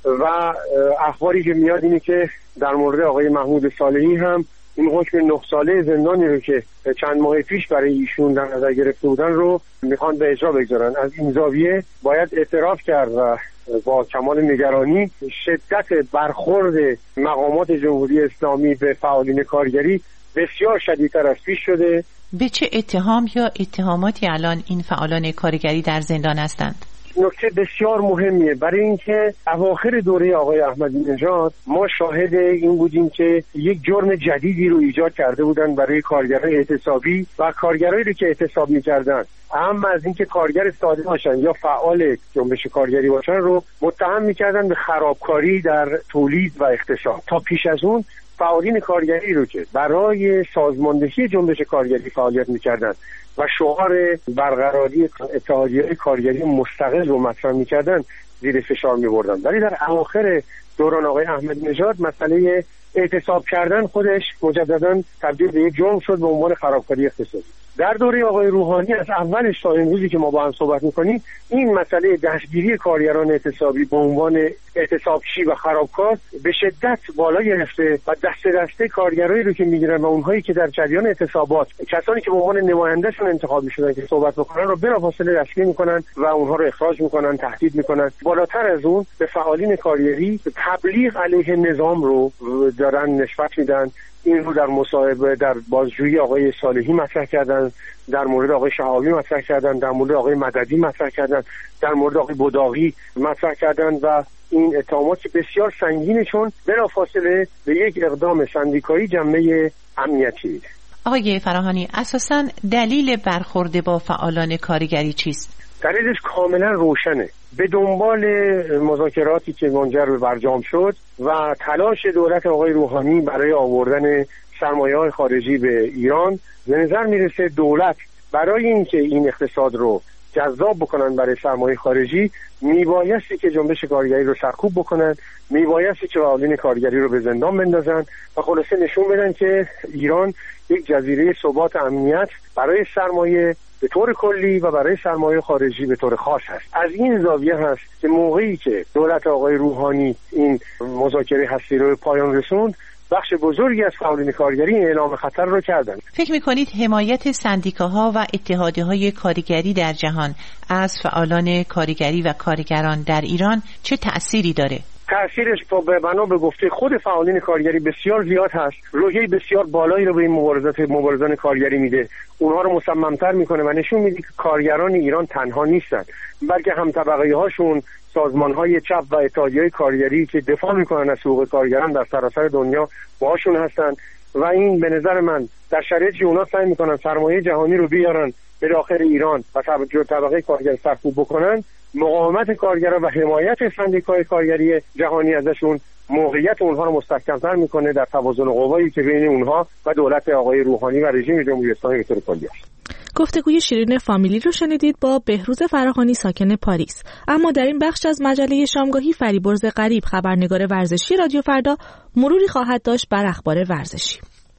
و اخباری که میاد اینه که در مورد آقای محمود صالحی هم این حکم نه ساله زندانی رو که چند ماه پیش برای ایشون در نظر گرفته بودن رو میخوان به اجرا بگذارن. از این زاویه باید اعتراف کرد و با کمال نگرانی شدت برخورد مقامات جمهوری اسلامی به فعالین کارگری بسیار شدیدتر از پیش شده. به چه اتهام یا اتهاماتی الان این فعالان کارگری در زندان هستند؟ نکته بسیار مهمیه، برای اینکه اواخر دوره آقای احمدی نژاد ما شاهد این بودیم که یک جرم جدیدی رو ایجاد کرده بودن برای کارگرای اعتصابی و کارگرایی رو که اعتصاب می‌کردن، اما از اینکه کارگر ساده باشن یا فعال جنبش کارگری باشن رو متهم می‌کردن به خرابکاری در تولید و اقتصاد. تا پیش از اون فعالین کارگری رو که برای سازماندهی جنبش کارگری فعالیت می‌کردن و شعار برقراری اتحادیه‌های کارگری مستقل رو مطرح می‌کردن زیر فشار می‌بردن، ولی در اواخر دوران آقای احمدی نژاد مسئله اعتصاب کردن خودش مجدداً تبدیل به یک جرم شد به عنوان خرابکاری اقتصادی. در دوره آقای روحانی از اولش تا امروزی که ما با هم صحبت می‌کنیم این مسئله دستگیری کارگران اعتصابی به عنوان اعتصابچی و خرابکار به شدت بالا گرفته و دسته دسته کارگرایی رو که می‌گیرن و اونهایی که در جریان اعتصابات کسانی که به عنوان نمایندهشون انتخاب می‌شدن که صحبت بکنن رو بلافاصله دستگیر می‌کنن و اونها رو اخراج می‌کنن، تهدید می‌کنن. بالاتر از اون به فعالین کارگری تبلیغ علیه نظام رو دارن نسبت میدن. این رو در مصاحبه در بازجویی آقای صالحی مطرح کردن، در مورد آقای شهابی مطرح کردن، در مورد آقای مددی مطرح کردن، در مورد آقای بداغی مطرح کردن و این اتهامات بسیار سنگینه چون بلافاصله به یک اقدام سندیکایی جنبه امنیتی میده. آقای فراهانی، اساساً دلیل برخورد با فعالان کارگری چیست؟ دلیلش کاملا روشنه. به دنبال مذاکراتی که منجر به برجام شد و تلاش دولت آقای روحانی برای آوردن سرمایه‌های خارجی به ایران، به نظر میرسه دولت برای اینکه این اقتصاد رو جذاب بکنن برای سرمایه خارجی میبایستی که جنبش کارگری رو سرکوب بکنن، میبایستی که فعالین کارگری رو به زندان بندازن و خلاصه نشون بدن که ایران یک جزیره ثبات امنیت برای سرمایه به طور کلی و برای سرمایه خارجی به طور خاص هست. از این زاویه هست که موقعی که دولت آقای روحانی این مذاکره هستی رو پایان رسوند، بخش بزرگی از فعالین کارگری اعلام خطر رو کردند. فکر می‌کنید حمایت سندیکاها و اتحادیه‌های کارگری در جهان از فعالان کارگری و کارگران در ایران چه تأثیری داره؟ تأثیرش به بنا به گفته خود فعالین کارگری بسیار زیاد هست. روحیه بسیار بالایی رو به این مبارزات مبارزان کارگری میده، اونها رو مصمم‌تر میکنه و نشون میده که کارگران ایران تنها نیستن، بلکه هم طبقه هاشون، سازمان‌های چپ و اتحادیه‌های کارگری که دفاع میکنن از حقوق کارگران در سراسر دنیا باهاشون هستن و این به نظر من در شرایطی که اونا سعی میکنن سرمایه جهانی رو بیارن به داخل ایران و طبقه کارگر سرکوب بکنن، مقاومت کارگران و حمایت سندیکای کارگری جهانی ازشون موقعیت اونها رو مستحکم‌تر میکنه در توازن قوایی که بین اونها و دولت آقای روحانی و رژیم جمهوری اسلامی به طور کلی است. گفتگوی شیرین فامیلی رو شنیدید با بهروز فراهانی ساکن پاریس. اما در این بخش از مجله شامگاهی فریبرز غریب، خبرنگار ورزشی رادیو فردا، مروری خواهد داشت بر اخبار ورزشی.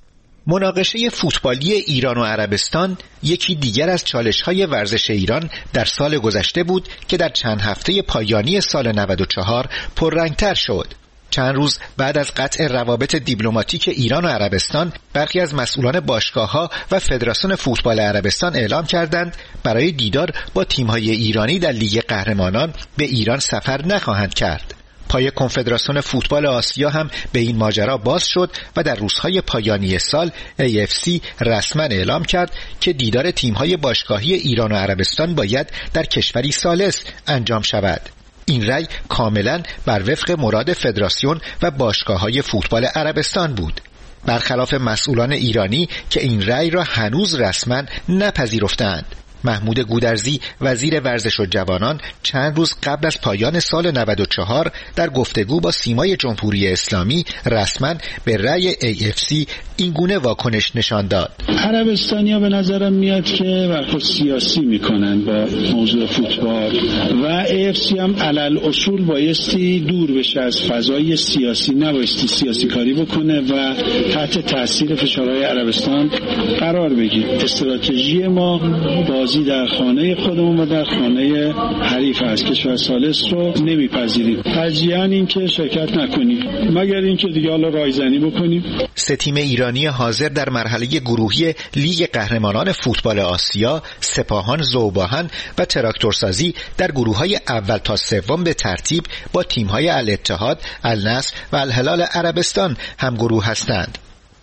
مناقشه فوتبالی ایران و عربستان یکی دیگر از چالش‌های ورزش ایران در سال گذشته بود که در چند هفته پایانی سال نود و چهار پررنگتر شد. چند روز بعد از قطع روابط دیپلماتیک ایران و عربستان، برخی از مسئولان باشگاه‌ها و فدراسیون فوتبال عربستان اعلام کردند برای دیدار با تیم‌های ایرانی در لیگ قهرمانان به ایران سفر نخواهند کرد. پای کنفدراسیون فوتبال آسیا هم به این ماجرا باز شد و در روزهای پایانی سال ای اف سی رسما اعلام کرد که دیدار تیم‌های باشگاهی ایران و عربستان باید در کشوری ثالث انجام شود. این رأی کاملا بر وفق مراد فدراسیون و باشگاه‌های فوتبال عربستان بود، برخلاف مسئولان ایرانی که این رأی را هنوز رسما نپذیرفتند. محمود گودرزی وزیر ورزش و جوانان چند روز قبل از پایان سال نود و چهار در گفتگو با سیمای جمهوری اسلامی رسما به رأی ای اف سی این گونه واکنش نشان داد. عربستانیا به نظرم میاد که برخورد سیاسی میکنن با موضوع فوتبال و ای اف سی هم علل اصول بایستی دور بشه از فضای سیاسی، نبایستی سیاسی کاری بکنه و تحت تاثیر فشارهای عربستان قرار بگیره. استراتژی ما بازی در خانه خودمون و در خانه حریف از کشور ثالث رو نمیپذیریم. ترجیحاً این که شرکت نکنیم مگر اینکه دیگه حالا رایزنی بکنیم. سه تیم ایرانی حاضر در مرحله گروهی لیگ قهرمانان فوتبال آسیا، سپاهان، ذوباهن و تراکتورسازی در گروه‌های اول تا سوم به ترتیب با تیم‌های الاتحاد، النصر و الهلال عربستان هم گروه هستند.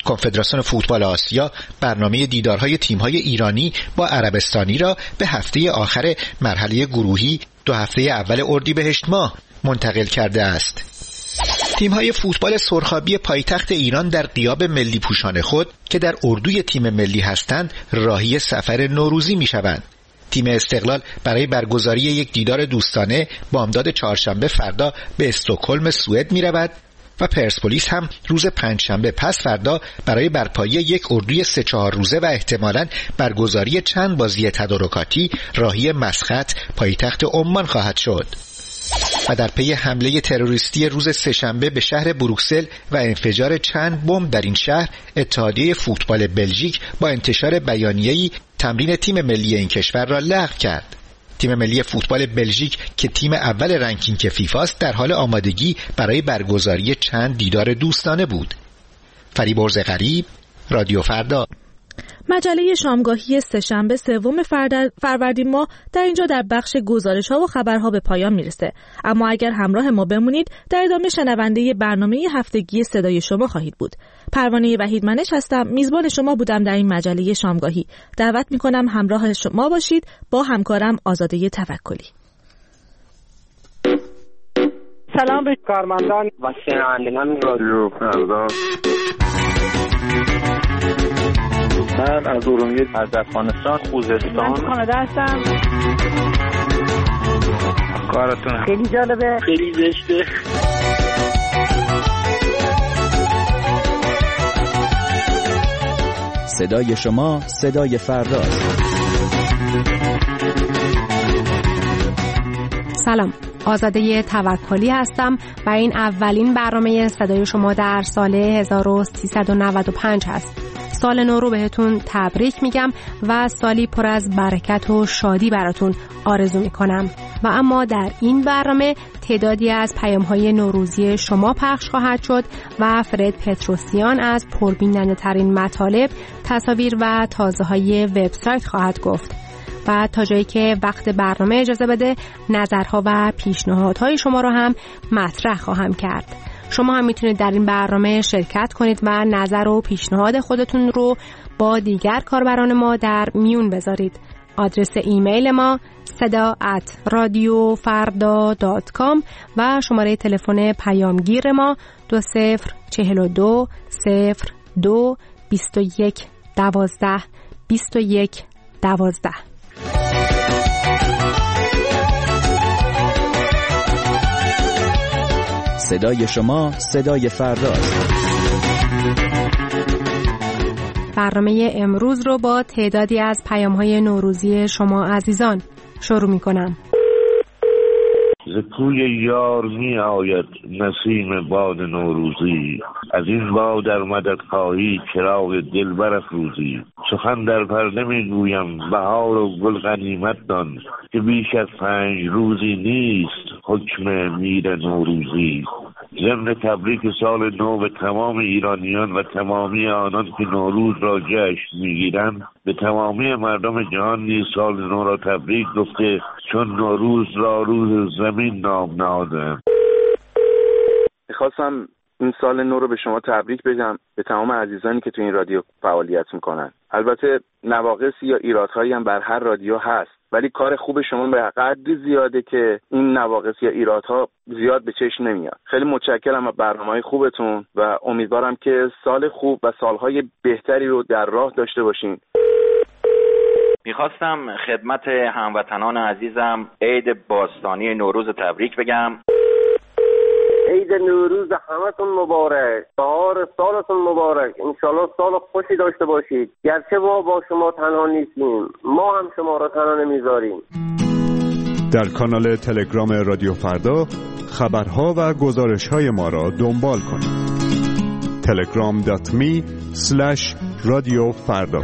کنفدراسیون فوتبال آسیا برنامه دیدارهای تیم‌های ایرانی با عربستانی را به هفته آخر مرحله گروهی دو هفته اول اردیبهشت ماه منتقل کرده است. تیم‌های فوتبال سرخابی پایتخت ایران در غیاب ملی پوشان خود که در اردوی تیم ملی هستند راهی سفر نوروزی می‌شوند. تیم استقلال برای برگزاری یک دیدار دوستانه بامداد چهارشنبه فردا به استکهلم سوئد می‌رود و پرسپولیس هم روز پنجشنبه پس فردا برای برپایی یک اردوی سه چهار روزه و احتمالاً برگزاری چند بازی تدارکاتی راهی مسقط پایتخت عمان خواهد شد. و در پی حمله تروریستی روز سه‌شنبه به شهر بروکسل و انفجار چند بمب در این شهر، اتحادیه فوتبال بلژیک با انتشار بیانیه‌ای تمرین تیم ملی این کشور را لغو کرد. تیم ملی فوتبال بلژیک که تیم اول رنکینگ فیفا است در حال آمادگی برای برگزاری چند دیدار دوستانه بود. فریبرز غریب، رادیو فردا. مجله شامگاهی سه‌شنبه سوم فروردین ماه در اینجا در بخش گزارش‌ها و خبرها به پایان میرسه. اما اگر همراه ما بمونید در ادامه شنونده برنامه هفتگی صدای شما خواهید بود. پروانه وحید منش هستم، میزبان شما بودم در این مجله شامگاهی. دعوت میکنم همراه شما باشید با همکارم آزاده توکلی. سلام به کارمندان و شنوندگان رادیو فردا. من از ارومیه، از افغانستان، خوزستان. من کانادا هستم. کارتون خیلی جالبه، خیلی زشته. صدای شما صدای فرداست. سلام، آزاده توکلی هستم و این اولین برنامه صدای شما در سال هزار و سیصد و نود و پنج هست. سال نو رو بهتون تبریک میگم و سالی پر از برکت و شادی براتون آرزو میکنم. و اما در این برنامه تعدادی از پیام‌های نوروزی شما پخش خواهد شد و فرد پتروسیان از پربیننده ترین مطالب، تصاویر و تازه‌های وبسایت خواهد گفت. و تا جایی که وقت برنامه اجازه بده نظرها و پیشنهادهای شما رو هم مطرح خواهم کرد. شما هم میتونید در این برنامه شرکت کنید و نظر و پیشنهاد خودتون رو با دیگر کاربران ما در میون بذارید. آدرس ایمیل ما صدا ات رادیو فردا دات کام و شماره تلفن پیامگیر ما دو صفر چهل و دو صفر دو بیست و یک دوازده بیست و یک دوازده. صدای شما صدای فرداست. برنامه امروز رو با تعدادی از پیام‌های نوروزی شما عزیزان شروع می‌کنم. ز کوی یار می آید نسیم باد نوروزی، از این باد در مدد خواهی چراغ دل برافروزی. سخن در پرده می گویم بهار و گل غنیمت دان، که بیش از پنج روزی نیست حکم میر نوروزی. ضمن تبریک سال نو به تمام ایرانیان و تمامی آنان که نوروز را جشن میگیرند، به تمامی مردم جهان نیز سال نو را تبریک گفته، چون نوروز را روز زمین نام نهادند. میخواستم این سال نو رو به شما تبریک بگم، به تمام عزیزانی که تو این رادیو فعالیت میکنن. البته نواقصی یا ایرادهایی هم بر هر رادیو هست، ولی کار خوب شما به قدری زیاده که این نواقص یا ایرادها زیاد به چشم نمیاد. خیلی متشکرم از برنامه‌های خوبتون و امیدوارم که سال خوب و سالهای بهتری رو در راه داشته باشین. میخواستم خدمت هموطنان عزیزم عید باستانی نوروز تبریک بگم. عید نوروز همتون مبارک، بهار سالتون مبارک، انشالله سال خوشی داشته باشید. گرچه ما با شما تنها نیستیم، ما هم شما را تنها نمیذاریم. در کانال تلگرام رادیو فردا خبرها و گزارش‌های ما را دنبال کنید. تلگرام دات می اسلش رادیو فردا.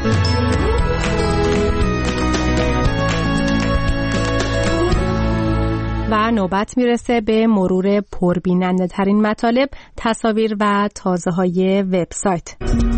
و نوبت میرسه به مرور پربیننده ترین مطالب، تصاویر و تازه های وبسایت.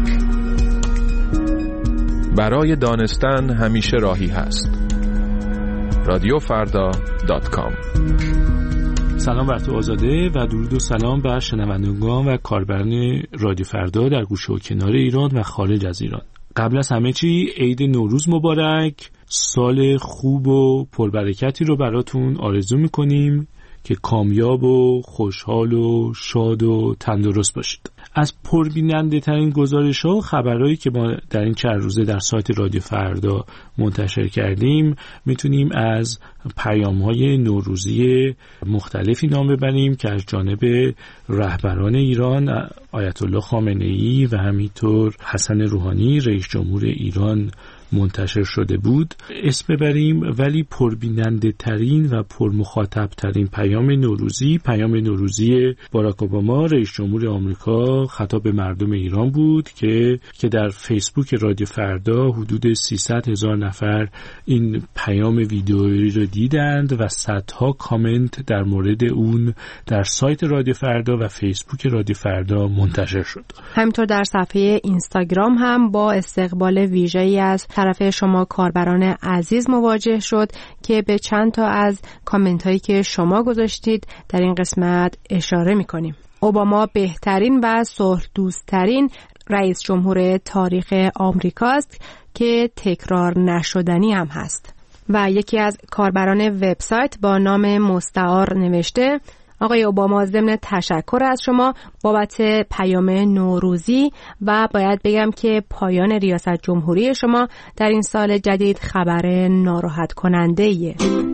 برای دانستن همیشه راهی هست. رادیو فردا دات کام. سلام بر تو آزاده و درود و سلام بر شنوندگان و کاربران رادیو فردا در گوشه و کنار ایران و خارج از ایران. قبل از همه چی عید نوروز مبارک، سال خوب و پربرکتی رو براتون آرزو میکنیم که کامیاب و خوشحال و شاد و تندرست باشید. از پربیننده ترین گزارش ها و خبرهایی که ما در این چند روزه در سایت رادیو فردا منتشر کردیم میتونیم از پیام های نوروزی مختلفی نام ببریم که از جانب رهبران ایران آیت الله خامنه ای و همینطور حسن روحانی رئیس جمهور ایران منتشر شده بود اسم ببریم. ولی پربیننده ترین و پرمخاطب ترین پیام نوروزی پیام نوروزی باراک اوباما رئیس جمهور آمریکا خطاب به مردم ایران بود که که در فیسبوک رادیو فردا حدود سیصد هزار نفر این پیام ویدئویی رو دیدند و صدها کامنت در مورد اون در سایت رادیو فردا و فیسبوک رادیو فردا منتشر شد. همینطور در صفحه اینستاگرام هم با استقبال ویژه‌ای از طرف شما کاربران عزیز مواجه شد که به چند تا از کامنت هایی که شما گذاشتید در این قسمت اشاره می‌کنیم. اوباما بهترین و صلح دوستترین رئیس جمهور تاریخ آمریکاست که تکرار نشدنی هم هست. و یکی از کاربران وبسایت با نام مستعار نوشته: آقای اوباما، ضمن تشکر از شما بابت پیام نوروزی و باید بگم که پایان ریاست جمهوری شما در این سال جدید خبر ناراحت کننده ایه.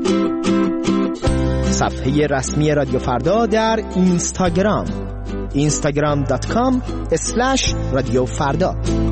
صفحه رسمی رادیو فردا در اینستاگرام اینستاگرام دات کام اسلش رادیو فردا.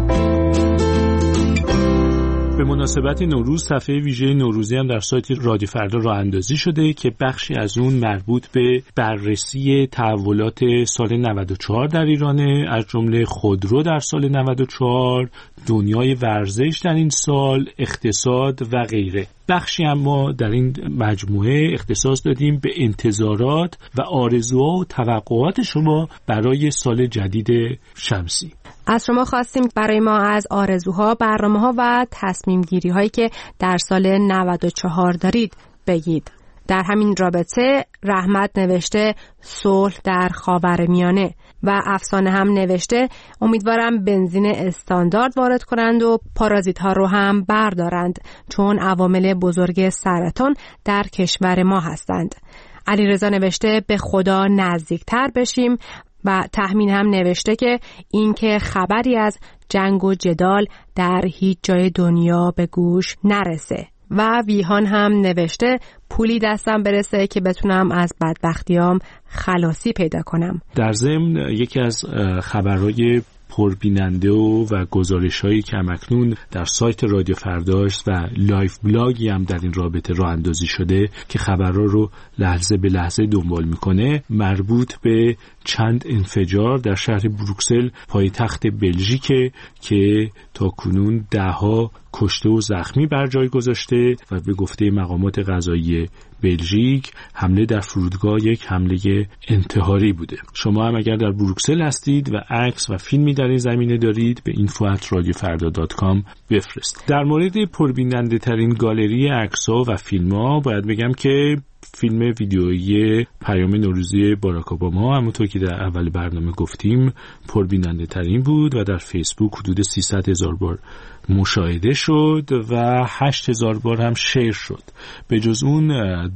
به مناسبت نوروز صفحه ویژه نوروزی هم در سایت رادیو فردا راه اندازی شده که بخشی از اون مربوط به بررسی تحولات سال نود و چهار در ایرانه، از جمله خودرو در سال نود و چهار، دنیای ورزش در این سال، اقتصاد و غیره. بخشی هم ما در این مجموعه اختصاص دادیم به انتظارات و آرزوها و توقعات شما برای سال جدید شمسی. از شما خواستیم برای ما از آرزوها، برنامه‌ها و تصمیم گیری هایی که در سال نود و چهار دارید بگید. در همین رابطه رحمت نوشته صلح در خاورمیانه و افسانه هم نوشته امیدوارم بنزین استاندارد وارد کنند و پارازیت ها رو هم بردارند چون عوامل بزرگ سرطان در کشور ما هستند. علیرضا نوشته به خدا نزدیکتر بشیم و تحمین هم نوشته که این که خبری از جنگ و جدال در هیچ جای دنیا به گوش نرسه. و ویهان هم نوشته پولی دستم برسه که بتونم از بدبختیام خلاصی پیدا کنم. در ضمن یکی از خبرهای پربیننده و, و گزارش‌هایی که همکنون در سایت رادیو فرداست و لایف بلاگی هم در این رابطه راه اندازی شده که خبرها رو لحظه به لحظه دنبال میکنه مربوط به چند انفجار در شهر بروکسل پایتخت بلژیک که تا کنون ده‌ها کشته و زخمی بر جای گذاشته و به گفته مقامات قضایی بلژیک حمله در فرودگاه یک حمله انتحاری بوده. شما هم اگر در بروکسل هستید و عکس و فیلمی در این زمینه دارید به اینفو ات رادیو فردا دات کام بفرستید. در مورد پربیننده ترین گالری عکس‌ها و فیلم‌ها باید بگم که فیلم ویدیویی پیام نوروزی باراک اوباما همونطور که در اول برنامه گفتیم پربیننده ترین بود و در فیسبوک حدود سیصد هزار بار مشاهده شد و هشت هزار بار هم شیر شد. به جز اون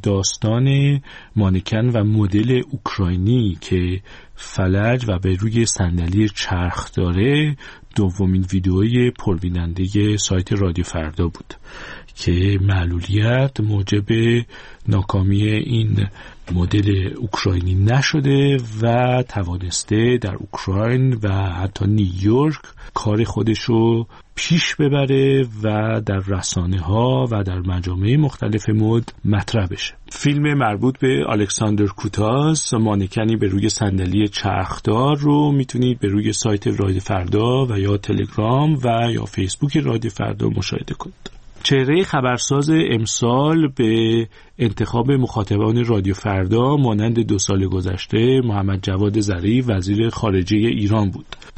داستان مانکن و مدل اوکراینی که فلج و به روی صندلی چرخ داره دومین ویدئوی پربیننده سایت رادیو فردا بود که معلولیت موجب ناکامی این مدل اوکراینی نشده و توانسته در اوکراین و حتی نیویورک کار خودشو پیش ببره و در رسانه ها و در مجامع مختلف مد مطرح بشه. فیلم مربوط به الکساندر کوتاس مانکنی به روی صندلی چرخدار رو میتونید به روی سایت رادیو فردا و یا تلگرام و یا فیسبوک رادیو فردا مشاهده کنید. چهره خبرساز امسال به انتخاب مخاطبان رادیو فردا مانند دو سال گذشته محمد جواد ظریف وزیر خارجه ایران بود.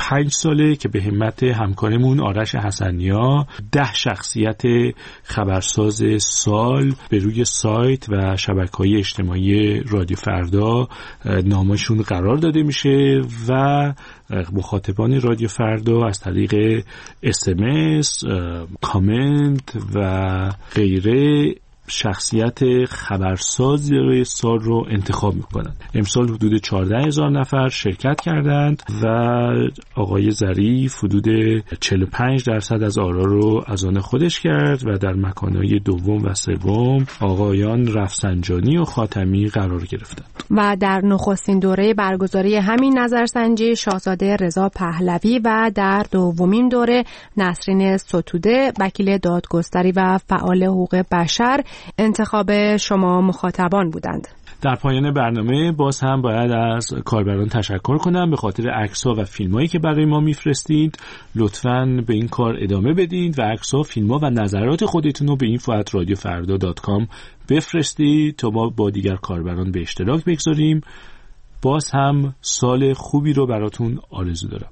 پنج ساله که به همت همکارمون آرش حسنیا ده شخصیت خبرساز سال به روی سایت و شبکه‌های اجتماعی رادیو فردا نامشون قرار داده میشه و مخاطبان رادیو فردا از طریق اس ام اس، کامنت و غیره شخصیت خبرساز سال رو انتخاب میکنند. امسال حدود چهارده هزار نفر شرکت کردند و آقای ظریف حدود چهل و پنج درصد از آرا رو از آن خودش کرد و در مکانهای دوم و سوم آقایان رفسنجانی و خاتمی قرار گرفتند. و در نخستین دوره برگزاری همین نظرسنجی شاهزاده رضا پهلوی و در دومین دوره نسرین ستوده وکیل دادگستری و فعال حقوق بشر انتخاب شما مخاطبان بودند. در پایان برنامه باز هم باید از کاربران تشکر کنم به خاطر عکس‌ها و فیلم‌هایی که برای ما میفرستید. لطفاً به این کار ادامه بدید و عکس‌ها، فیلم‌ها و نظرات خودتون رو به اینفو ات رادیو فردا دات کام بفرستید تا ما با دیگر کاربران به اشتراک بگذاریم. باز هم سال خوبی رو براتون آرزو دارم.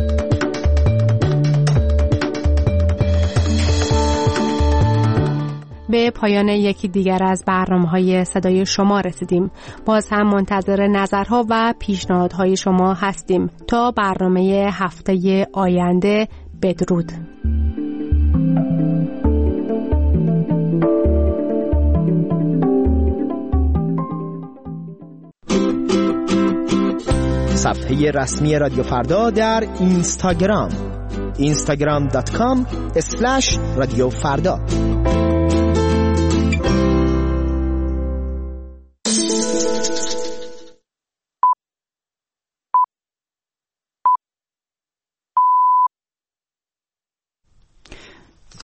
به پایان یکی دیگر از برنامه‌های صدای شما رسیدیم. باز هم منتظر نظرها و پیشنهادهای شما هستیم. تا برنامه هفته آینده، بدرود. صفحه رسمی رادیو فردا در اینستاگرام اینستاگرام دات کام اسلش رادیو فردا.